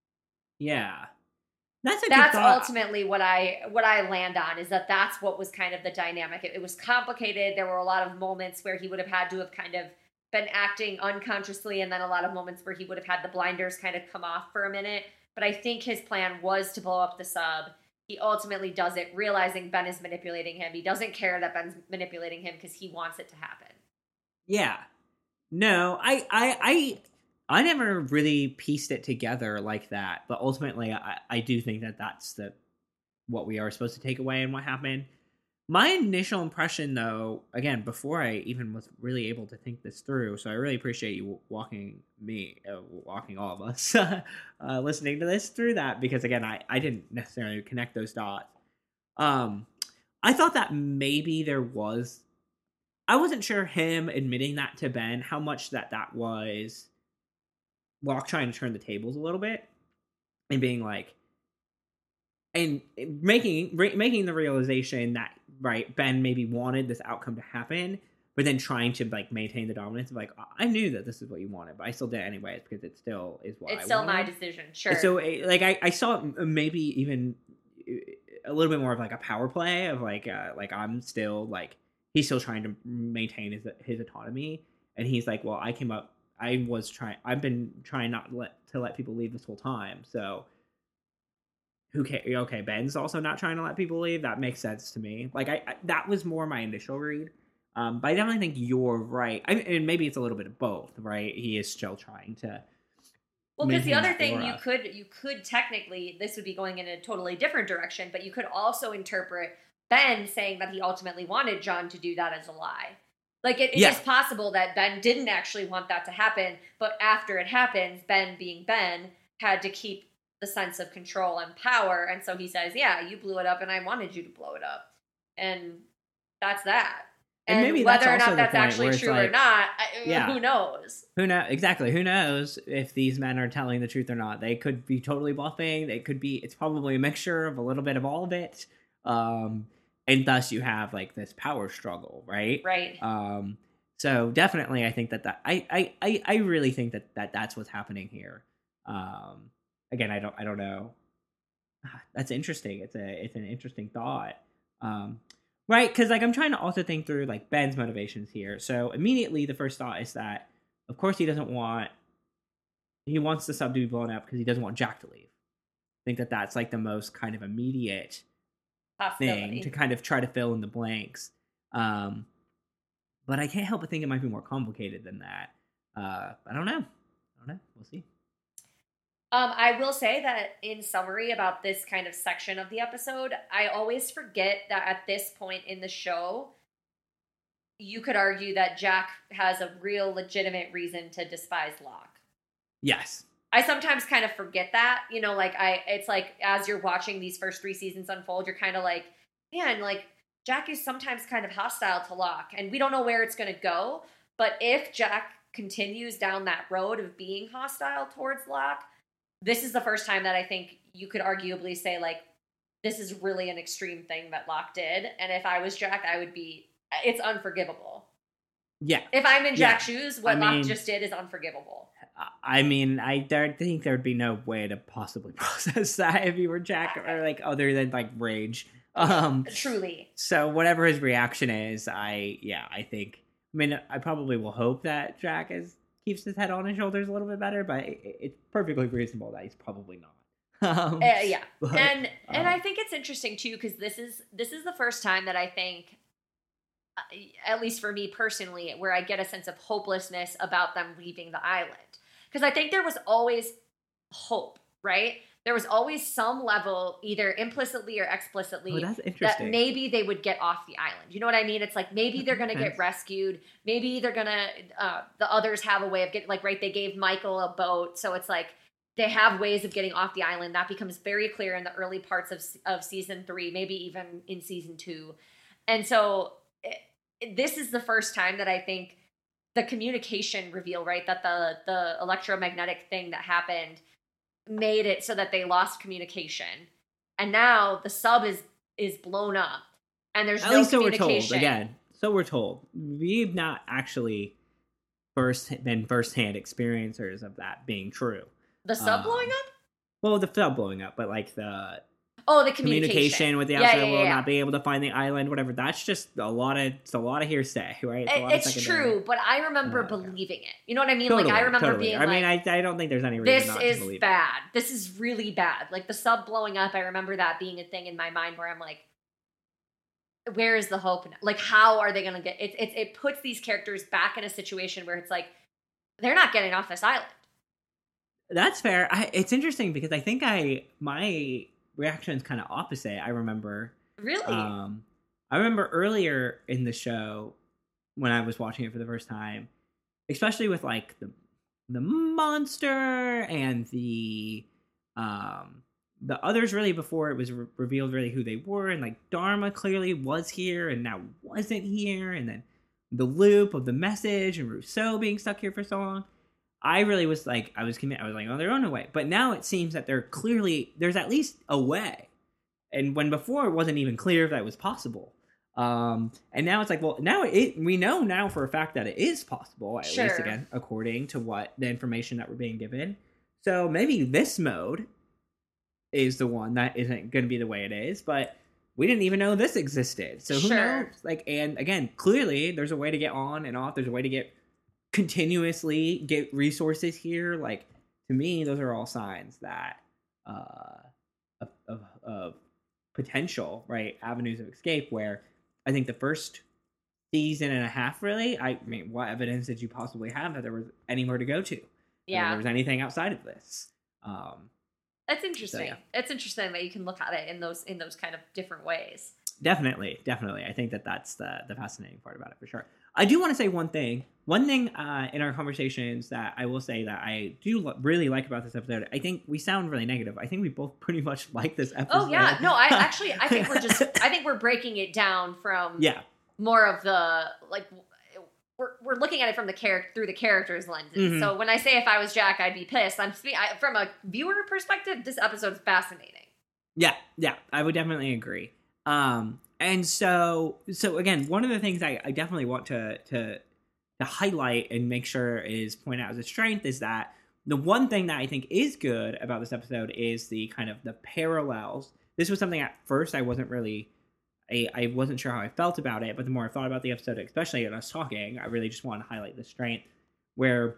Speaker 2: Yeah.
Speaker 1: That's ultimately what I land on, is that's what was kind of the dynamic. It was complicated. There were a lot of moments where he would have had to have kind of been acting unconsciously, and then a lot of moments where he would have had the blinders kind of come off for a minute. But I think his plan was to blow up the sub. he ultimately does it, realizing Ben is manipulating him. He doesn't care that Ben's manipulating him because he wants it to happen.
Speaker 2: Yeah. No, I never really pieced it together like that, but ultimately I do think that that's what we are supposed to take away and what happened. My initial impression, though, again, before I even was really able to think this through, so I really appreciate you walking all of us, listening to this through that, because again, I didn't necessarily connect those dots. I thought that maybe I wasn't sure him admitting that to Ben, how much that was Locke trying to turn the tables a little bit and being like, and making the realization that, right, Ben maybe wanted this outcome to happen, but then trying to like maintain the dominance of like, I knew that this is what you wanted, but I still did it anyways because it still is what
Speaker 1: it's still my decision. Sure.
Speaker 2: And so like I saw maybe even a little bit more of like a power play of like I'm still like, he's still trying to maintain his autonomy, and he's like, well, I've been trying not to let people leave this whole time, so who cares? Okay, Ben's also not trying to let people leave. That makes sense to me. Like I that was more my initial read. But I definitely think you're right. And maybe it's a little bit of both, right? He is still trying to.
Speaker 1: Well, because the other thing you could technically, this would be going in a totally different direction, but you could also interpret Ben saying that he ultimately wanted John to do that as a lie. Like it is possible that Ben didn't actually want that to happen, but after it happens, Ben being Ben had to keep the sense of control and power, and so he says, yeah, you blew it up and I wanted you to blow it up, and that's that. And maybe whether or not that's actually true or not, who knows?
Speaker 2: Exactly, who knows if these men are telling the truth or not. They could be totally bluffing. It's probably a mixture of a little bit of all of it, and thus you have like this power struggle, right?
Speaker 1: Right.
Speaker 2: So definitely I think that I really think that that's what's happening here. Again, I don't know. That's interesting. It's an interesting thought. Right? Because like I'm trying to also think through like Ben's motivations here. So immediately the first thought is that, of course, he wants the sub to be blown up because he doesn't want Jack to leave. I think that that's like the most kind of immediate thing to kind of try to fill in the blanks. But I can't help but think it might be more complicated than that. I don't know. We'll see.
Speaker 1: I will say that in summary about this kind of section of the episode, I always forget that at this point in the show, you could argue that Jack has a real legitimate reason to despise Locke.
Speaker 2: Yes.
Speaker 1: I sometimes kind of forget that, like it's like as you're watching these first 3 seasons unfold, you're kind of like, man, like Jack is sometimes kind of hostile to Locke, and we don't know where it's going to go. But if Jack continues down that road of being hostile towards Locke, this is the first time that I think you could arguably say, like, this is really an extreme thing that Locke did. And if I was Jack, it's unforgivable.
Speaker 2: Yeah.
Speaker 1: If I'm in Jack's shoes, what Locke just did is unforgivable.
Speaker 2: I mean, I think there would be no way to possibly process that if you were Jack, or like other than like rage.
Speaker 1: Truly.
Speaker 2: So whatever his reaction is, I probably will hope that Jack keeps his head on his shoulders a little bit better, but it's perfectly reasonable that he's probably not.
Speaker 1: Yeah. But, and I think it's interesting too, because this is the first time that I think, at least for me personally, where I get a sense of hopelessness about them leaving the island. Because I think there was always hope, right? There was always some level, either implicitly or explicitly, that maybe they would get off the island. You know what I mean? It's like maybe they're going to get rescued. Maybe they're going to, the others have a way of getting, like, right, they gave Michael a boat. So it's like they have ways of getting off the island. That becomes very clear in the early parts of season 3, maybe even in season 2. And so this is the first time that I think the communication reveal, right, that the electromagnetic thing that happened made it so that they lost communication, and now the sub is blown up, and there's no communication.
Speaker 2: So we're told. We've not actually been firsthand experiencers of that being true.
Speaker 1: The sub blowing up?
Speaker 2: Well, the sub blowing up, but like the
Speaker 1: Oh, the
Speaker 2: communication with the
Speaker 1: Yeah,
Speaker 2: outside
Speaker 1: yeah,
Speaker 2: world,
Speaker 1: yeah.
Speaker 2: not being able to find the island, whatever. That's just a lot of hearsay, right? It's a lot of
Speaker 1: It's
Speaker 2: secondary.
Speaker 1: true, but I remember
Speaker 2: Okay.
Speaker 1: believing it. You know what I mean?
Speaker 2: Totally,
Speaker 1: like I remember
Speaker 2: totally.
Speaker 1: being
Speaker 2: I mean,
Speaker 1: like,
Speaker 2: I don't think there's any reason
Speaker 1: this
Speaker 2: not
Speaker 1: is
Speaker 2: to believe
Speaker 1: bad. This is really bad. Like the sub blowing up, I remember that being a thing in my mind where I'm like, where is the hope? Like, how are they going to get it? It puts these characters back in a situation where it's like, they're not getting off this island.
Speaker 2: That's fair. It's interesting because I think my reaction is kind of opposite. I remember
Speaker 1: Really?
Speaker 2: I remember earlier in the show when I was watching it for the first time, especially with like the monster and the others really before it was revealed really who they were, and like Dharma clearly was here and now wasn't here, and then the loop of the message and Rousseau being stuck here for so long. I really was like, I was like, oh, they're on their way. But now it seems that there's at least a way. And when before it wasn't even clear if that was possible. And now it's like, well, now we know now for a fact that it is possible, at least again, according to what the information that we're being given. So maybe this mode is the one that isn't going to be the way it is, but we didn't even know this existed. So who knows? Like, and again, clearly there's a way to get on and off. There's a way to continuously get resources here. Like, to me, those are all signs that of potential, right, avenues of escape, where I think the first season and a half, really, I mean, what evidence did you possibly have that there was anywhere to go to?
Speaker 1: Yeah.
Speaker 2: There was anything outside of this.
Speaker 1: That's interesting.
Speaker 2: So, yeah.
Speaker 1: It's interesting that you can look at it in those kind of different ways.
Speaker 2: Definitely. I think that's the fascinating part about it, for sure. I do want to say one thing in our conversations that I will say that I do really like about this episode. I think we sound really negative. I think we both pretty much like this episode.
Speaker 1: Oh yeah, no, I think we're breaking it down from more of the like we're looking at it from through the characters' lenses. Mm-hmm. So when I say if I was Jack, I'd be pissed. From a viewer perspective, this episode's fascinating.
Speaker 2: Yeah, I would definitely agree. And so again, one of the things I definitely want to highlight and make sure is point out as a strength is that the one thing that I think is good about this episode is the kind of the parallels. This was something at first I wasn't really, I wasn't sure how I felt about it, but the more I thought about the episode, especially in us talking, I really just want to highlight the strength where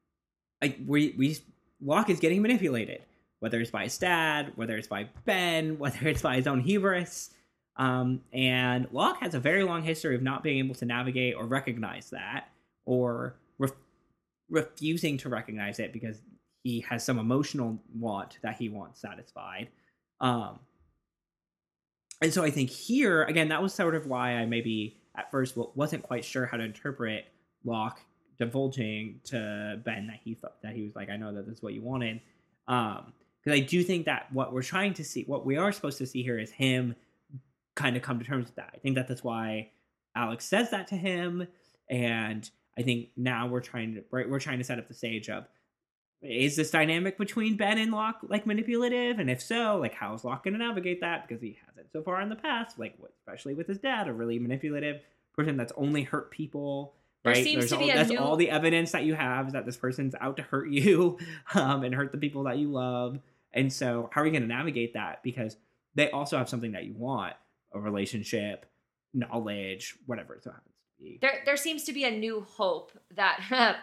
Speaker 2: Locke is getting manipulated, whether it's by his dad, whether it's by Ben, whether it's by his own hubris. And Locke has a very long history of not being able to navigate or recognize that, or refusing to recognize it because he has some emotional want that he wants satisfied. And so I think here, again, that was sort of why I maybe at first wasn't quite sure how to interpret Locke divulging to Ben that he thought that he was like, I know that this is what you wanted. Because I do think that what we are supposed to see here is him kind of come to terms with that. I think that's why Alex says that to him, and I think now we're trying to set up the stage of, is this dynamic between Ben and Locke like manipulative, and if so, like how is Locke going to navigate that, because he hasn't so far in the past, like especially with his dad, a really manipulative person that's only hurt people. Right? That's all the evidence that you have is that this person's out to hurt you and hurt the people that you love. And so how are you going to navigate that? Because they also have something that you want, a relationship, knowledge, whatever it so happens to be.
Speaker 1: There seems to be a new hope that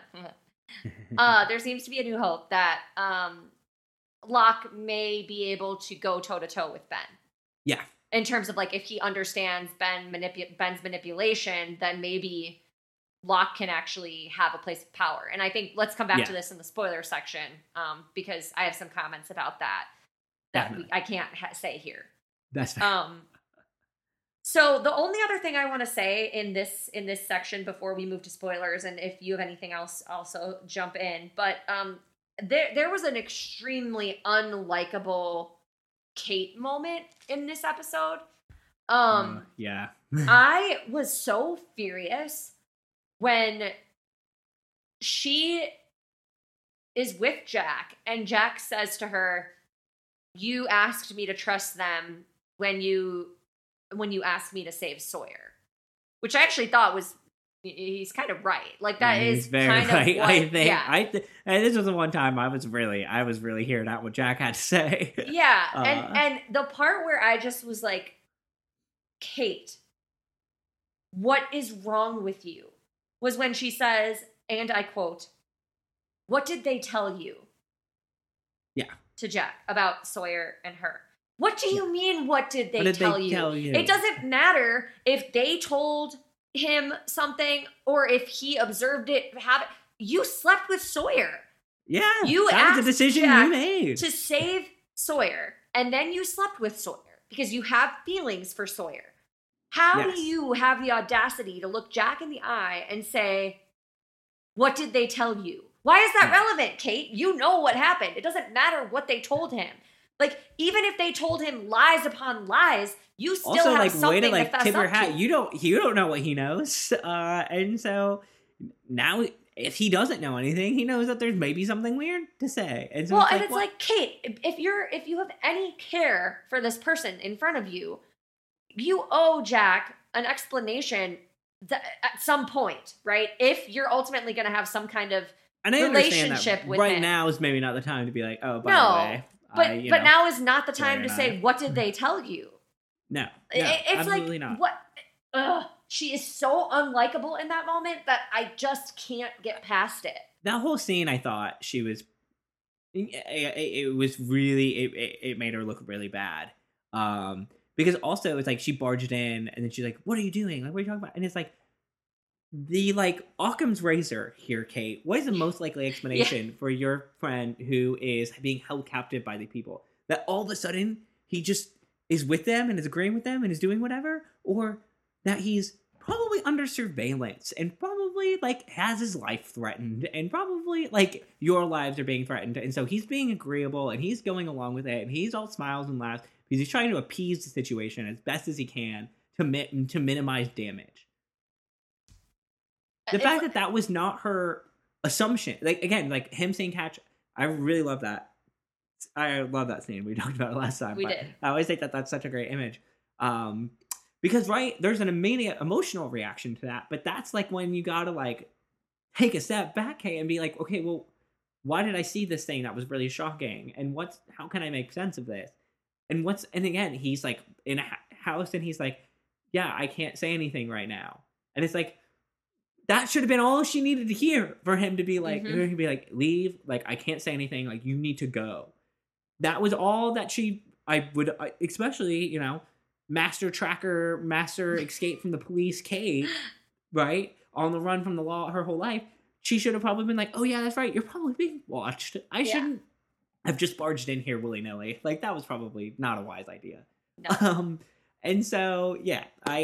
Speaker 1: Locke may be able to go toe-to-toe with Ben.
Speaker 2: Yeah.
Speaker 1: In terms of like if he understands Ben's manipulation, then maybe Locke can actually have a place of power. And I think let's come back to this in the spoiler section, because I have some comments about that I can't say here.
Speaker 2: That's fair.
Speaker 1: So the only other thing I want to say in this section before we move to spoilers, and if you have anything else, also jump in. But there was an extremely unlikable Kate moment in this episode.
Speaker 2: Yeah.
Speaker 1: I was so furious when she is with Jack and Jack says to her, "You asked me to trust them when you asked me to save Sawyer," which I actually thought was he's kind of right. Like that
Speaker 2: He's
Speaker 1: is
Speaker 2: very
Speaker 1: kind
Speaker 2: right.
Speaker 1: of what,
Speaker 2: I think.
Speaker 1: yeah.
Speaker 2: And this was the one time I was really hearing out what Jack had to say.
Speaker 1: Yeah, and the part where I just was like, Kate, what is wrong with you? Was when she says, and I quote, "What did they tell you?"
Speaker 2: Yeah.
Speaker 1: To Jack about Sawyer and her. What do you mean, what did they tell you? It doesn't matter if they told him something or if he observed it. You slept with Sawyer.
Speaker 2: Yeah,
Speaker 1: you
Speaker 2: that was a decision
Speaker 1: Jack
Speaker 2: you made
Speaker 1: to save Sawyer, and then you slept with Sawyer because you have feelings for Sawyer. How do you have the audacity to look Jack in the eye and say, what did they tell you? Why is that relevant, Kate? You know what happened. It doesn't matter what they told him. Like, even if they told him lies upon lies, you still
Speaker 2: also,
Speaker 1: have
Speaker 2: like,
Speaker 1: something
Speaker 2: way to,
Speaker 1: fess
Speaker 2: tip your
Speaker 1: up
Speaker 2: hat.
Speaker 1: to.
Speaker 2: You don't know what he knows. And so now, if he doesn't know anything, he knows that there's maybe something weird to say. And so
Speaker 1: it's like, Kate, if you have any care for this person in front of you, you owe Jack an explanation at some point, right? If you're ultimately going to have some kind of relationship with
Speaker 2: right
Speaker 1: him.
Speaker 2: now is maybe not the time to be like, oh, by the way.
Speaker 1: But now is not the time to say, what did they tell you?
Speaker 2: No,
Speaker 1: it's
Speaker 2: absolutely
Speaker 1: like,
Speaker 2: not.
Speaker 1: What? She is so unlikable in that moment that I just can't get past it.
Speaker 2: That whole scene, I thought she was. It was really. It made her look really bad. Because also it's like she barged in and then she's like, "What are you doing? Like, what are you talking about?" And it's like the Occam's razor here, Kate. What is the most likely explanation for your friend who is being held captive by the people? That all of a sudden he just is with them and is agreeing with them and is doing whatever, or that he's probably under surveillance and probably has his life threatened and probably your lives are being threatened, and so he's being agreeable and he's going along with it and he's all smiles and laughs because he's trying to appease the situation as best as he can to minimize damage. The fact that was not her assumption, him saying catch, I really love that. I love that scene. We talked about it last time.
Speaker 1: We did.
Speaker 2: I always think that that's such a great image. Because, there's an immediate emotional reaction to that, but that's when you gotta take a step back, and be like, okay, well, why did I see this thing that was really shocking? And how can I make sense of this? And again, he's in a house and he's like, yeah, I can't say anything right now. And it's that should have been all she needed to hear for him to be leave, I can't say anything, you need to go. That was all that especially, master tracker, master escape from the police, Kate, right? On the run from the law her whole life. She should have probably been like, oh yeah, that's right, you're probably being watched. I shouldn't have just barged in here willy-nilly. That was probably not a wise idea.
Speaker 1: No.
Speaker 2: And so, yeah,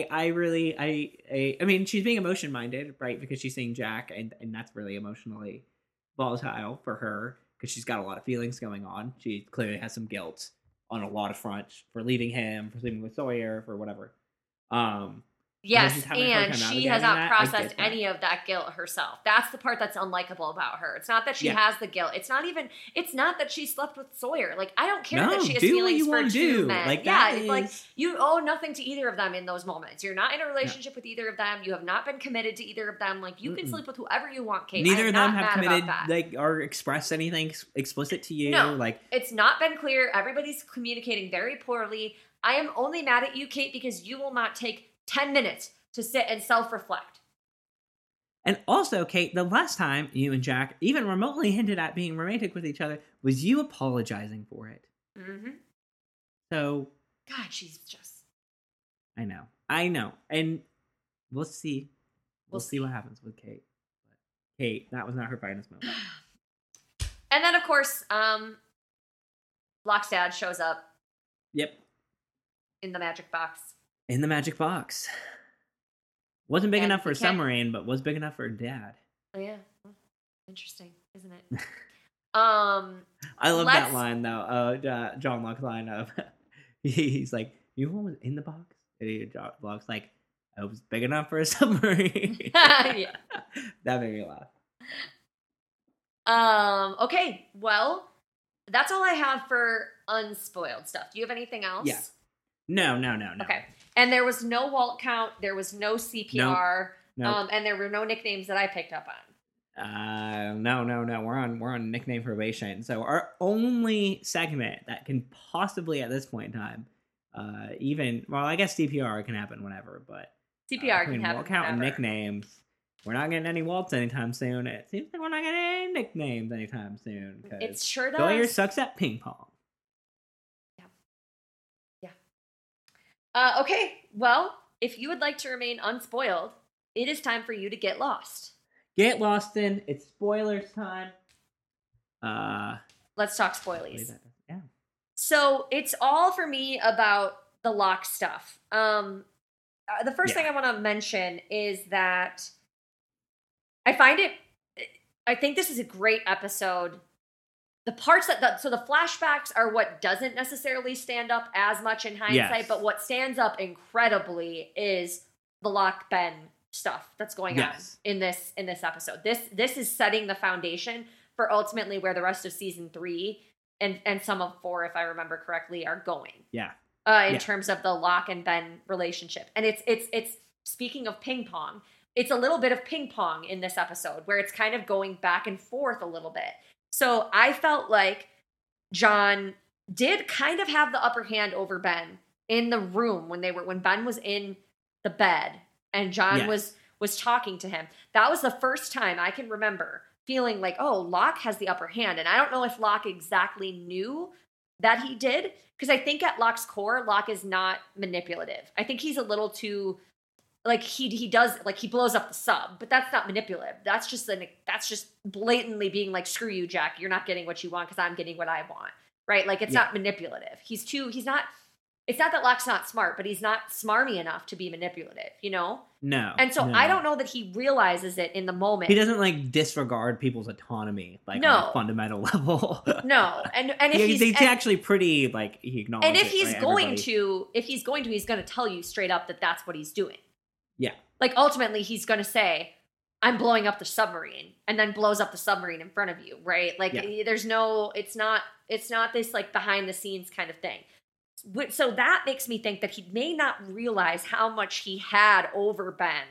Speaker 2: I mean, she's being emotion-minded, right? Because she's seeing Jack, and that's really emotionally volatile for her, because she's got a lot of feelings going on. She clearly has some guilt on a lot of fronts for leaving him, for sleeping with Sawyer, for whatever.
Speaker 1: Yes, and she has not processed any of that guilt herself. That's the part that's unlikable about her. It's not that she has the guilt. It's not that she slept with Sawyer. I don't care that she has feelings for two men. You owe nothing to either of them in those moments. You're not in a relationship with either of them. You have not been committed to either of them. You can sleep with whoever you want, Kate.
Speaker 2: Neither of them have committed, or expressed anything explicit to you.
Speaker 1: No, it's not been clear. Everybody's communicating very poorly. I am only mad at you, Kate, because you will not take 10 minutes to sit and self-reflect.
Speaker 2: And also, Kate, the last time you and Jack even remotely hinted at being romantic with each other was you apologizing for it.
Speaker 1: Mm-hmm.
Speaker 2: So...
Speaker 1: God, she's just...
Speaker 2: I know. And we'll see. We'll see what happens with Kate. But Kate, that was not her finest moment.
Speaker 1: And then, of course, Locke's dad shows up.
Speaker 2: Yep.
Speaker 1: In the magic box.
Speaker 2: In the magic box. Wasn't big enough for a submarine, but was big enough for a dad.
Speaker 1: Oh, yeah. Interesting, isn't it?
Speaker 2: I love that line, though. John Locke's line of, he's like, you know what was in the box? And John Locke's like, it was big enough for a submarine.
Speaker 1: Yeah.
Speaker 2: That made me laugh.
Speaker 1: Okay, well, that's all I have for unspoiled stuff. Do you have anything else?
Speaker 2: Yeah. No.
Speaker 1: Okay. And there was no Walt count. There was no CPR.
Speaker 2: No.
Speaker 1: And there were no nicknames that I picked up on.
Speaker 2: No. We're on nickname probation. So our only segment that can possibly at this point in time, I guess CPR can happen whenever, but
Speaker 1: CPR can happen
Speaker 2: walkout and
Speaker 1: whenever.
Speaker 2: nicknames. We're not getting any Waltz anytime soon. It seems like we're not getting any nicknames anytime soon.
Speaker 1: It sure does.
Speaker 2: Sawyer sucks at ping pong.
Speaker 1: Yeah. Okay. Well, if you would like to remain unspoiled, it is time for you to get lost.
Speaker 2: Get lost in. It's spoilers time.
Speaker 1: Let's talk spoilies.
Speaker 2: Yeah.
Speaker 1: So it's all for me about the Locke stuff. The first thing I want to mention is that I think this is a great episode. The parts so the flashbacks are what doesn't necessarily stand up as much in hindsight, but what stands up incredibly is the Locke Ben stuff that's going on in this episode. This is setting the foundation for ultimately where the rest of season 3 and some of 4, if I remember correctly, are going.
Speaker 2: Yeah.
Speaker 1: In terms of the Locke and Ben relationship. And it's speaking of ping pong, it's a little bit of ping pong in this episode where it's kind of going back and forth a little bit. So I felt like John did kind of have the upper hand over Ben in the room when Ben was in the bed and John was talking to him. That was the first time I can remember feeling like, oh, Locke has the upper hand. And I don't know if Locke exactly knew that he did, because I think at Locke's core, Locke is not manipulative. I think he's a little too, like, he does, like, he blows up the sub, but that's not manipulative. That's just blatantly being like, screw you, Jack. You're not getting what you want because I'm getting what I want, right? Like, it's not manipulative. It's not that Locke's not smart, but he's not smarmy enough to be manipulative, you know?
Speaker 2: No.
Speaker 1: And so I don't know that he realizes it in the moment.
Speaker 2: He doesn't like disregard people's autonomy, like on a fundamental level.
Speaker 1: No. And if
Speaker 2: he's actually pretty, like, he acknowledges.
Speaker 1: And if he's going to, he's going to tell you straight up that that's what he's doing.
Speaker 2: Yeah.
Speaker 1: Like, ultimately, he's going to say, I'm blowing up the submarine, and then blows up the submarine in front of you, right? Like, there's no, it's not this, like, behind the scenes kind of thing. So that makes me think that he may not realize how much he had over Ben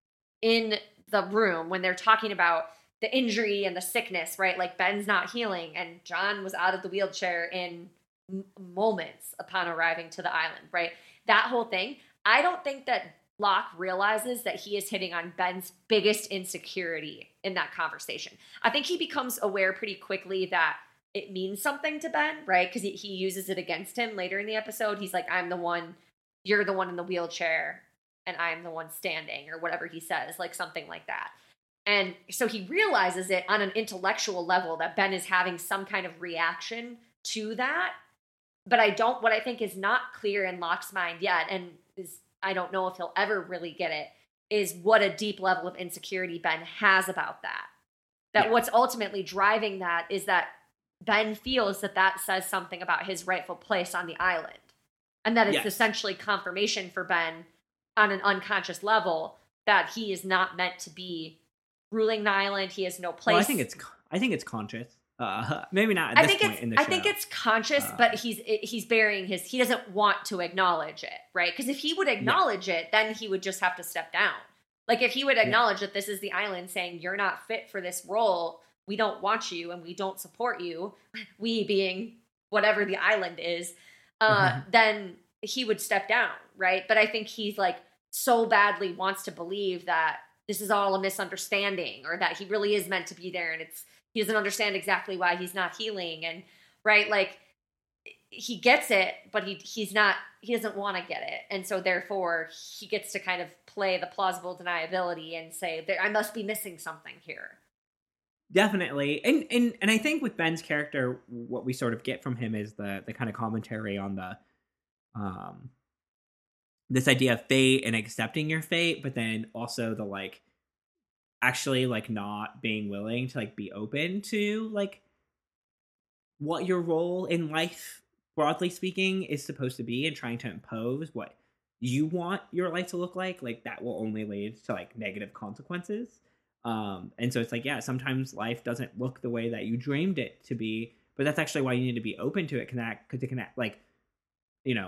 Speaker 1: in the room when they're talking about the injury and the sickness, right? Like, Ben's not healing, and John was out of the wheelchair in moments upon arriving to the island, right? That whole thing. I don't think that Locke realizes that he is hitting on Ben's biggest insecurity in that conversation. I think he becomes aware pretty quickly that it means something to Ben, right? Because he uses it against him later in the episode. He's like, you're the one in the wheelchair, and I'm the one standing, or whatever he says, like something like that. And so he realizes it on an intellectual level that Ben is having some kind of reaction to that. But what I think is not clear in Locke's mind yet, and I don't know if he'll ever really get it, is what a deep level of insecurity Ben has about that. What's ultimately driving that is that Ben feels that says something about his rightful place on the island. And that it's essentially confirmation for Ben on an unconscious level that he is not meant to be ruling the island. He has no place.
Speaker 2: Well, I think it's conscious. Maybe not at this point in the show.
Speaker 1: I think it's conscious, but he's burying he doesn't want to acknowledge it, right? Because if he would acknowledge it, then he would just have to step down. Like, if he would acknowledge that this is the island saying, you're not fit for this role, we don't want you and we don't support you, we being whatever the island is, then he would step down, right? But I think he's like so badly wants to believe that this is all a misunderstanding, or that he really is meant to be there, and he doesn't understand exactly why he's not healing, and right, like, he gets it, but he doesn't want to get it, and so therefore he gets to kind of play the plausible deniability and say, I must be missing something here.
Speaker 2: Definitely. And I think with Ben's character, what we sort of get from him is the kind of commentary on the this idea of fate and accepting your fate, but then also the, like, actually, like, not being willing to, like, be open to, like, what your role in life, broadly speaking, is supposed to be, and trying to impose what you want your life to look like that will only lead to, like, negative consequences. And so it's like, sometimes life doesn't look the way that you dreamed it to be, but that's actually why you need to be open to it, because it can, like, you know,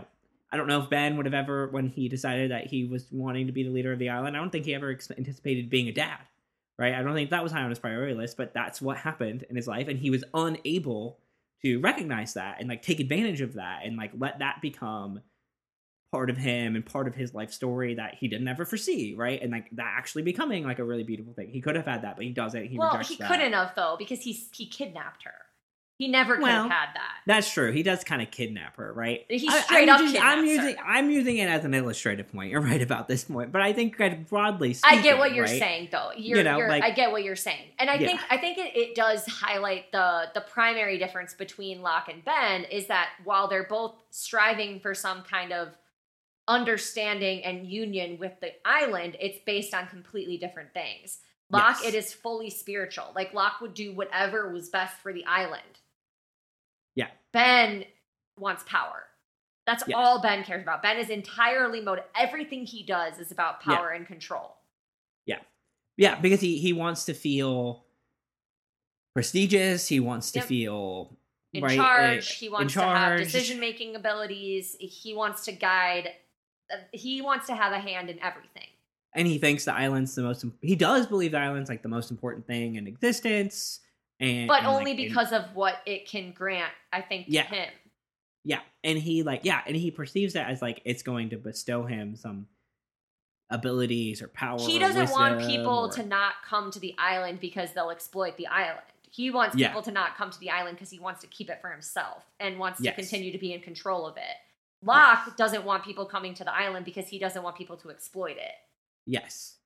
Speaker 2: I don't know if Ben would have ever, when he decided that he was wanting to be the leader of the island, I don't think he ever anticipated being a dad, right? I don't think that was high on his priority list, but that's what happened in his life, and he was unable to recognize that and like take advantage of that and like let that become part of him and part of his life story that he didn't ever foresee, right? And like that actually becoming like a really beautiful thing. He could have had that, but he doesn't. He rejects
Speaker 1: he
Speaker 2: that.
Speaker 1: couldn't have though, because he kidnapped her. He never could have had that.
Speaker 2: That's true. He does kind of kidnap her, right?
Speaker 1: He straight up kidnaps her.
Speaker 2: I'm using it as an illustrative point. You're right about this point, but I think broadly speaking,
Speaker 1: I get what you're
Speaker 2: right?
Speaker 1: saying, though.
Speaker 2: Like,
Speaker 1: I get what you're saying, and I think it does highlight the primary difference between Locke and Ben is that while they're both striving for some kind of understanding and union with the island, it's based on completely different things. Locke, it is fully spiritual. Like Locke would do whatever was best for the island.
Speaker 2: Yeah.
Speaker 1: Ben wants power. That's all Ben cares about. Ben is entirely everything he does is about power and control. Yeah.
Speaker 2: Yeah, because he wants to feel prestigious. He wants to feel
Speaker 1: in charge. He wants to have decision-making abilities. He wants to guide. He wants to have a hand in everything.
Speaker 2: And he thinks the island's he does believe the island's like the most important thing in existence.
Speaker 1: But only because of what it can grant, I think, to him.
Speaker 2: Yeah, and he perceives that as like it's going to bestow him some abilities or power.
Speaker 1: He doesn't want people to not come to the island because they'll exploit the island. He wants people to not come to the island because he wants to keep it for himself and wants to continue to be in control of it. Locke doesn't want people coming to the island because he doesn't want people to exploit it.
Speaker 2: Yes.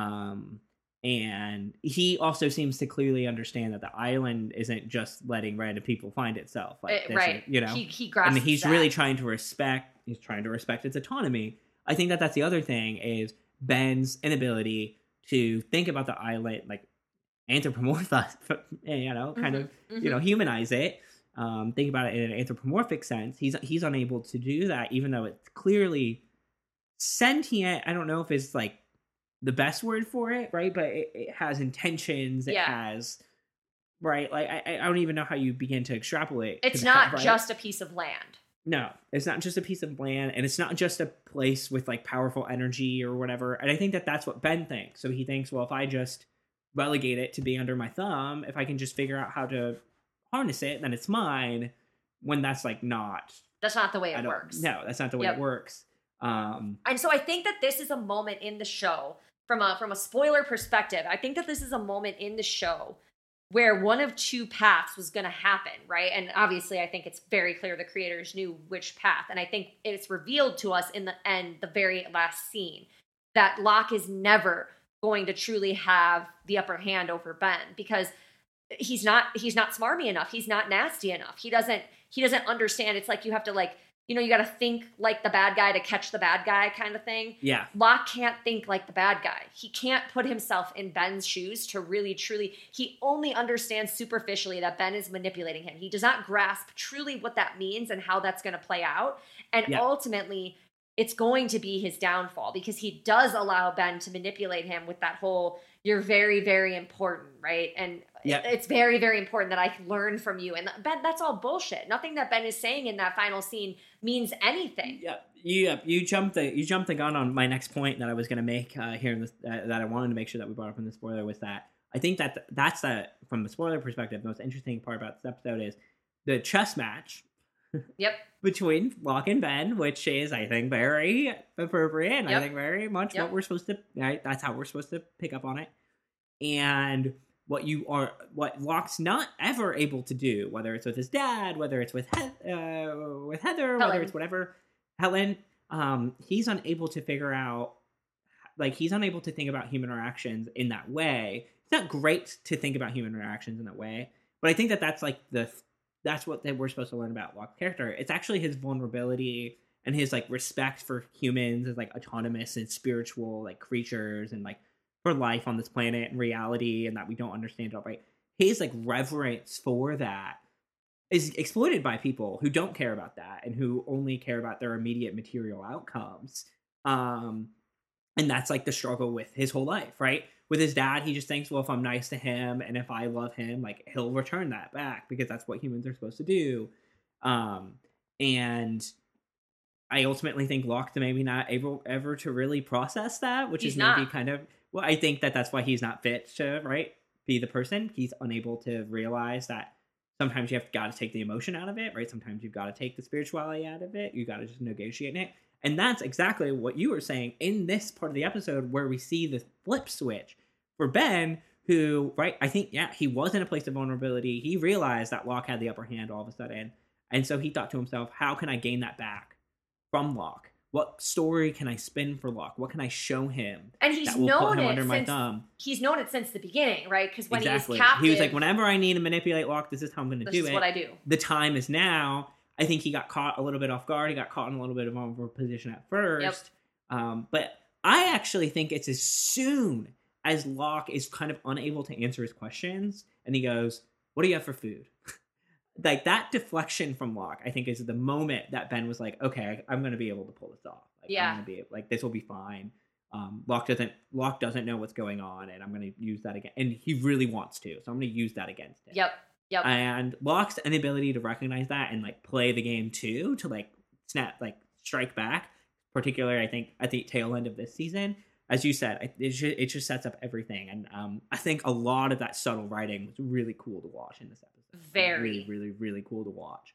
Speaker 2: And he also seems to clearly understand that the island isn't just letting random people find itself. Like,
Speaker 1: right. He grasps
Speaker 2: and he's really trying to respect its autonomy. I think that's the other thing is Ben's inability to think about the island, like anthropomorphize, kind of, humanize it. Think about it in an anthropomorphic sense. He's unable to do that, even though it's clearly sentient. I don't know if it's like the best word for it, right? But it has intentions. It has, right? Like I don't even know how you begin to extrapolate.
Speaker 1: It's not just a piece of land.
Speaker 2: No, it's not just a piece of land, and it's not just a place with like powerful energy or whatever. And I think that's what Ben thinks. So he thinks, well, if I just relegate it to be under my thumb, if I can just figure out how to harness it, then it's mine. When that's like not.
Speaker 1: That's not the way it works.
Speaker 2: No, that's not the way it works.
Speaker 1: And so I think that this is a moment in the show. From a spoiler perspective, I think that this is a moment in the show where one of two paths was going to happen, right? And obviously, I think it's very clear the creators knew which path. And I think it's revealed to us in the end, the very last scene, that Locke is never going to truly have the upper hand over Ben because he's not smarmy enough. He's not nasty enough. He doesn't understand. It's like you have to you got to think like the bad guy to catch the bad guy kind of thing.
Speaker 2: Yeah.
Speaker 1: Locke can't think like the bad guy. He can't put himself in Ben's shoes to really, truly, he only understands superficially that Ben is manipulating him. He does not grasp truly what that means and how that's going to play out. And ultimately, it's going to be his downfall because he does allow Ben to manipulate him with that whole, you're very, very important, right? And it's very, very important that I learn from you. And Ben, that's all bullshit. Nothing that Ben is saying in that final scene means anything.
Speaker 2: You jumped the gun on my next point that I was going to make here in this, that I wanted to make sure that we brought up in the spoiler was that I think that's from the spoiler perspective, the most interesting part about this episode is the chess match.
Speaker 1: Yep.
Speaker 2: Between Locke and Ben, which is, I think, very appropriate, and I think very much what we're supposed to. Right, that's how we're supposed to pick up on it. And what Locke's not ever able to do, whether it's with his dad, whether it's with Heather,
Speaker 1: Helen.
Speaker 2: Whether it's whatever, Helen, he's unable to figure out. Like he's unable to think about human interactions in that way. It's not great to think about human interactions in that way, but I think that's like that's what we're supposed to learn about Locke's character. It's actually his vulnerability and his like respect for humans as like autonomous and spiritual like creatures and like for life on this planet and reality and that we don't understand it, right? His like reverence for that is exploited by people who don't care about that and who only care about their immediate material outcomes. And that's like the struggle with his whole life, right? With his dad, he just thinks, well, if I'm nice to him and if I love him, like he'll return that back because that's what humans are supposed to do. And I ultimately think Locke maybe not able ever to really process that, which
Speaker 1: He's
Speaker 2: is maybe
Speaker 1: not.
Speaker 2: kind of, well, I think that's why he's not fit to, right, be the person. He's unable to realize that sometimes you have got to take the emotion out of it, right? Sometimes you've got to take the spirituality out of it. You got to just negotiate it. And that's exactly what you were saying in this part of the episode where we see the flip switch for Ben, who, right, I think, yeah, he was in a place of vulnerability. He realized that Locke had the upper hand all of a sudden. And so he thought to himself, how can I gain that back from Locke? What story can I spin for Locke? What can I show him
Speaker 1: And he's
Speaker 2: that will put him under my thumb?
Speaker 1: He's known it since the beginning, right? Because when
Speaker 2: Exactly.
Speaker 1: he was captive,
Speaker 2: he was like, whenever I need to manipulate Locke, this is how I'm going to do it.
Speaker 1: This is what I do.
Speaker 2: The time is now. I think he got caught a little bit off guard. He got caught in a little bit of a vulnerable position at first. Yep. But I actually think it's as soon as Locke is kind of unable to answer his questions, and he goes, what do you have for food? Like, that deflection from Locke, I think, is the moment that Ben was like, okay, I'm going to be able to pull this off. Like,
Speaker 1: yeah.
Speaker 2: I'm going to be like, this will be fine. Locke doesn't know what's going on, and I'm going to use that again. And he really wants to, so I'm going to use that against him.
Speaker 1: Yep.
Speaker 2: And Locke's inability to recognize that and like play the game too, to like strike back, particularly I think at the tail end of this season, as you said, it just sets up everything. And I think a lot of that subtle writing was really cool to watch in this episode.
Speaker 1: Very,
Speaker 2: really, really, really cool to watch.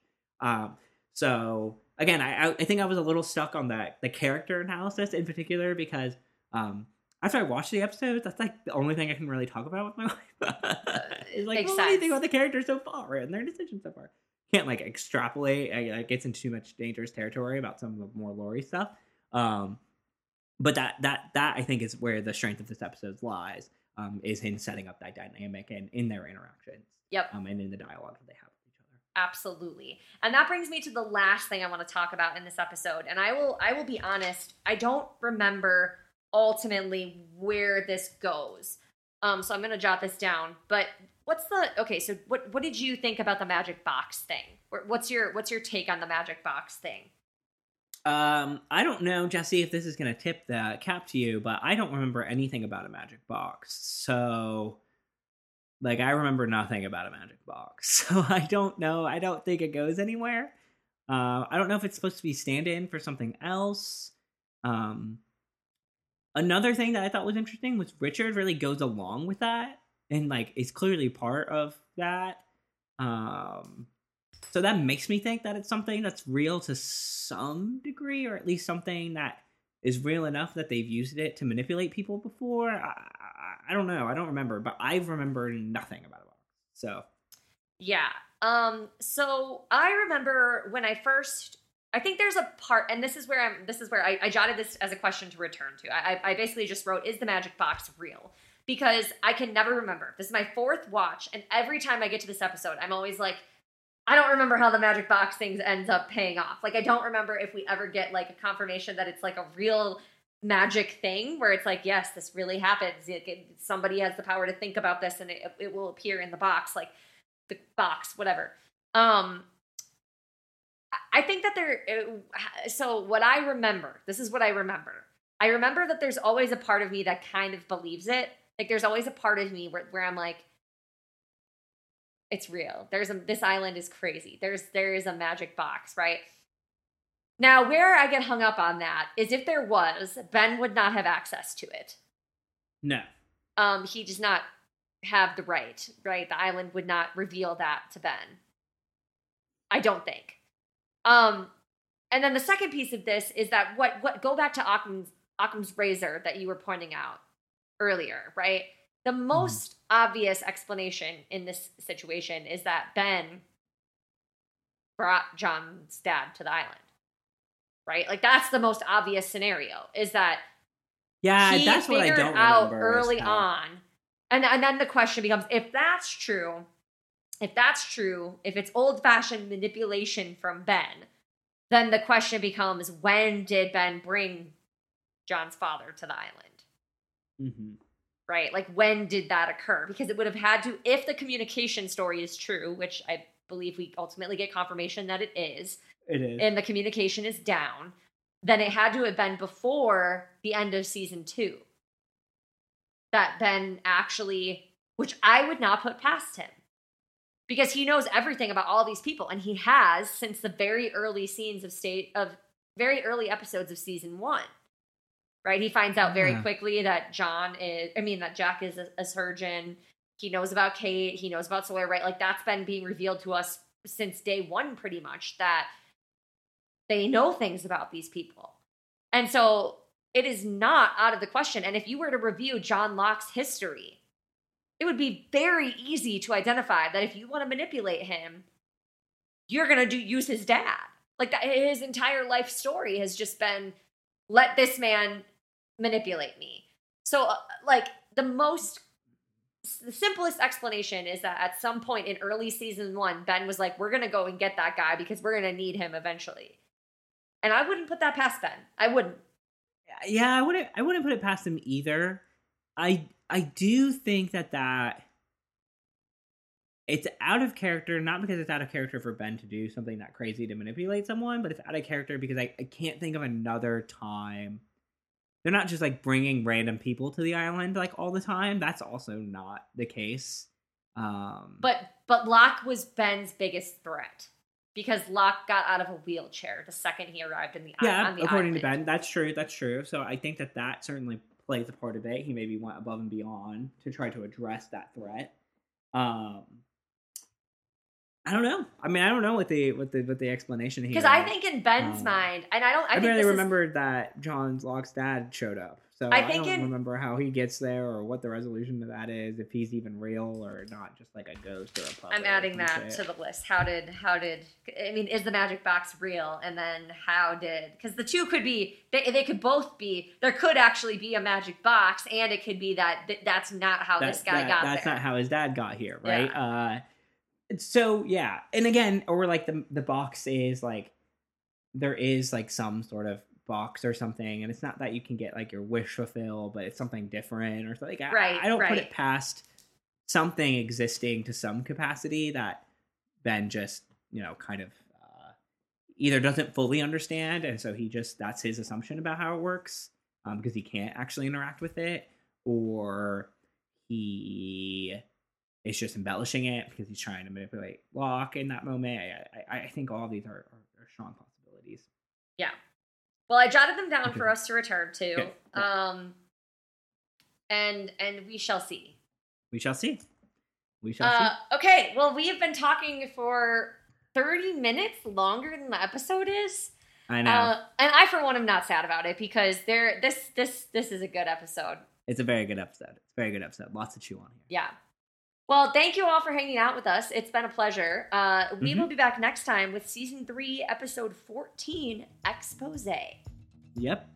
Speaker 2: So again, I think I was a little stuck on the character analysis in particular because after I watched the episodes, that's like the only thing I can really talk about with my wife. It's like, what do you think about the characters so far and their decisions so far? Can't like extrapolate. It gets into too much dangerous territory about some of the more Laurie stuff. But that I think is where the strength of this episode lies, is in setting up that dynamic and in their interactions.
Speaker 1: Yep.
Speaker 2: And in the dialogue that they have with each other.
Speaker 1: Absolutely. And that brings me to the last thing I want to talk about in this episode. And I will be honest, I don't remember ultimately where this goes. So I'm going to jot this down. But so what did you think about the magic box thing? What's your take on the magic box thing?
Speaker 2: I don't know, Jesse, if this is going to tip the cap to you, but I don't remember anything about a magic box. So, like, I remember nothing about a magic box. So I don't know. I don't think it goes anywhere. I don't know if it's supposed to be stand-in for something else. Another thing that I thought was interesting was Richard really goes along with that and, like, is clearly part of that. So that makes me think that it's something that's real to some degree, or at least something that is real enough that they've used it to manipulate people before. I don't know. I don't remember, but I remember nothing about it. So, yeah.
Speaker 1: So I remember when I think there's a part, and this is where I jotted this as a question to return to. I basically just wrote, is the magic box real? Because I can never remember. This is my fourth watch, and every time I get to this episode, I'm always like, I don't remember how the magic box things ends up paying off. Like, I don't remember if we ever get, like, a confirmation that it's, like, a real magic thing where it's like, yes, this really happens. Somebody has the power to think about this, and it will appear in the box, like, the box, whatever. I think that so what I remember, this is what I remember. I remember that there's always a part of me that kind of believes it. Like, there's always a part of me where I'm like, it's real. This island is crazy. There is a magic box, right? Now, where I get hung up on that is if there was, Ben would not have access to it.
Speaker 2: No.
Speaker 1: He does not have the right? The island would not reveal that to Ben. I don't think. And then the second piece of this is that go back to Occam's razor that you were pointing out earlier, right? The most obvious explanation in this situation is that Ben brought John's dad to the island, right? Like, that's the most obvious scenario, is that
Speaker 2: that's what I don't remember
Speaker 1: out early on. And then the question becomes, if that's true, if it's old-fashioned manipulation from Ben, then the question becomes, when did Ben bring John's father to the island?
Speaker 2: Mm-hmm.
Speaker 1: Right? Like, when did that occur? Because it would have had to, if the communication story is true, which I believe we ultimately get confirmation that it is.
Speaker 2: It is.
Speaker 1: And the communication is down, then it had to have been before the end of season 2. That Ben actually, which I would not put past him. Because he knows everything about all these people, and he has since the very early scenes of very early episodes of season 1. Right? He finds out very
Speaker 2: Yeah.
Speaker 1: quickly that that Jack is a surgeon. He knows about Kate. He knows about Sawyer, right? Like, that's been being revealed to us since day 1, pretty much, that they know things about these people. And so it is not out of the question. And if you were to review John Locke's history, it would be very easy to identify that if you want to manipulate him, you're going to use his dad. Like, that, his entire life story has just been, let this man manipulate me. So, the simplest explanation is that at some point in early season 1, Ben was like, we're going to go and get that guy because we're going to need him eventually. And I wouldn't put that past Ben. I wouldn't.
Speaker 2: Yeah, I wouldn't put it past him either. I do think that it's out of character, not because it's out of character for Ben to do something that crazy to manipulate someone, but it's out of character because I can't think of another time. They're not just like bringing random people to the island like all the time. That's also not the case.
Speaker 1: But Locke was Ben's biggest threat because Locke got out of a wheelchair the second he arrived on the
Speaker 2: according to
Speaker 1: island.
Speaker 2: Ben, that's true. So I think that certainly plays a part of it. He maybe went above and beyond to try to address that threat. I don't know. I mean, I don't know what the explanation here.
Speaker 1: Because I think in Ben's mind, and I
Speaker 2: barely remembered that John Locke's dad showed up. So I don't remember how he gets there or what the resolution to that is, if he's even real or not, just like a ghost or a puppet.
Speaker 1: I'm adding that to the list. How did I mean, is the magic box real? And then because the two could be, they could both be, there could actually be a magic box, and it could be that's not how this guy got there.
Speaker 2: That's not how his dad got here, right?
Speaker 1: Yeah.
Speaker 2: So yeah, and again, or like the box is like, there is like some sort of box or something, and it's not that you can get like your wish fulfilled, but it's something different or something.
Speaker 1: Right,
Speaker 2: I don't put it past something existing to some capacity that Ben just kind of either doesn't fully understand, and so that's his assumption about how it works, because he can't actually interact with it, or he is just embellishing it because he's trying to manipulate Locke in that moment. I think all of these are strong possibilities.
Speaker 1: Yeah. Well, I jotted them down for us to return to.
Speaker 2: Okay. Yeah.
Speaker 1: And we shall see.
Speaker 2: We shall see. See.
Speaker 1: Okay, well, we have been talking for 30 minutes longer than the episode is.
Speaker 2: I know.
Speaker 1: And I, for one, am not sad about it because this is a good episode.
Speaker 2: It's a very good episode. It's a very good episode. Lots to chew on here.
Speaker 1: Yeah. Well, thank you all for hanging out with us. It's been a pleasure. We will be back next time with Season 3, Episode 14, Expose.
Speaker 2: Yep.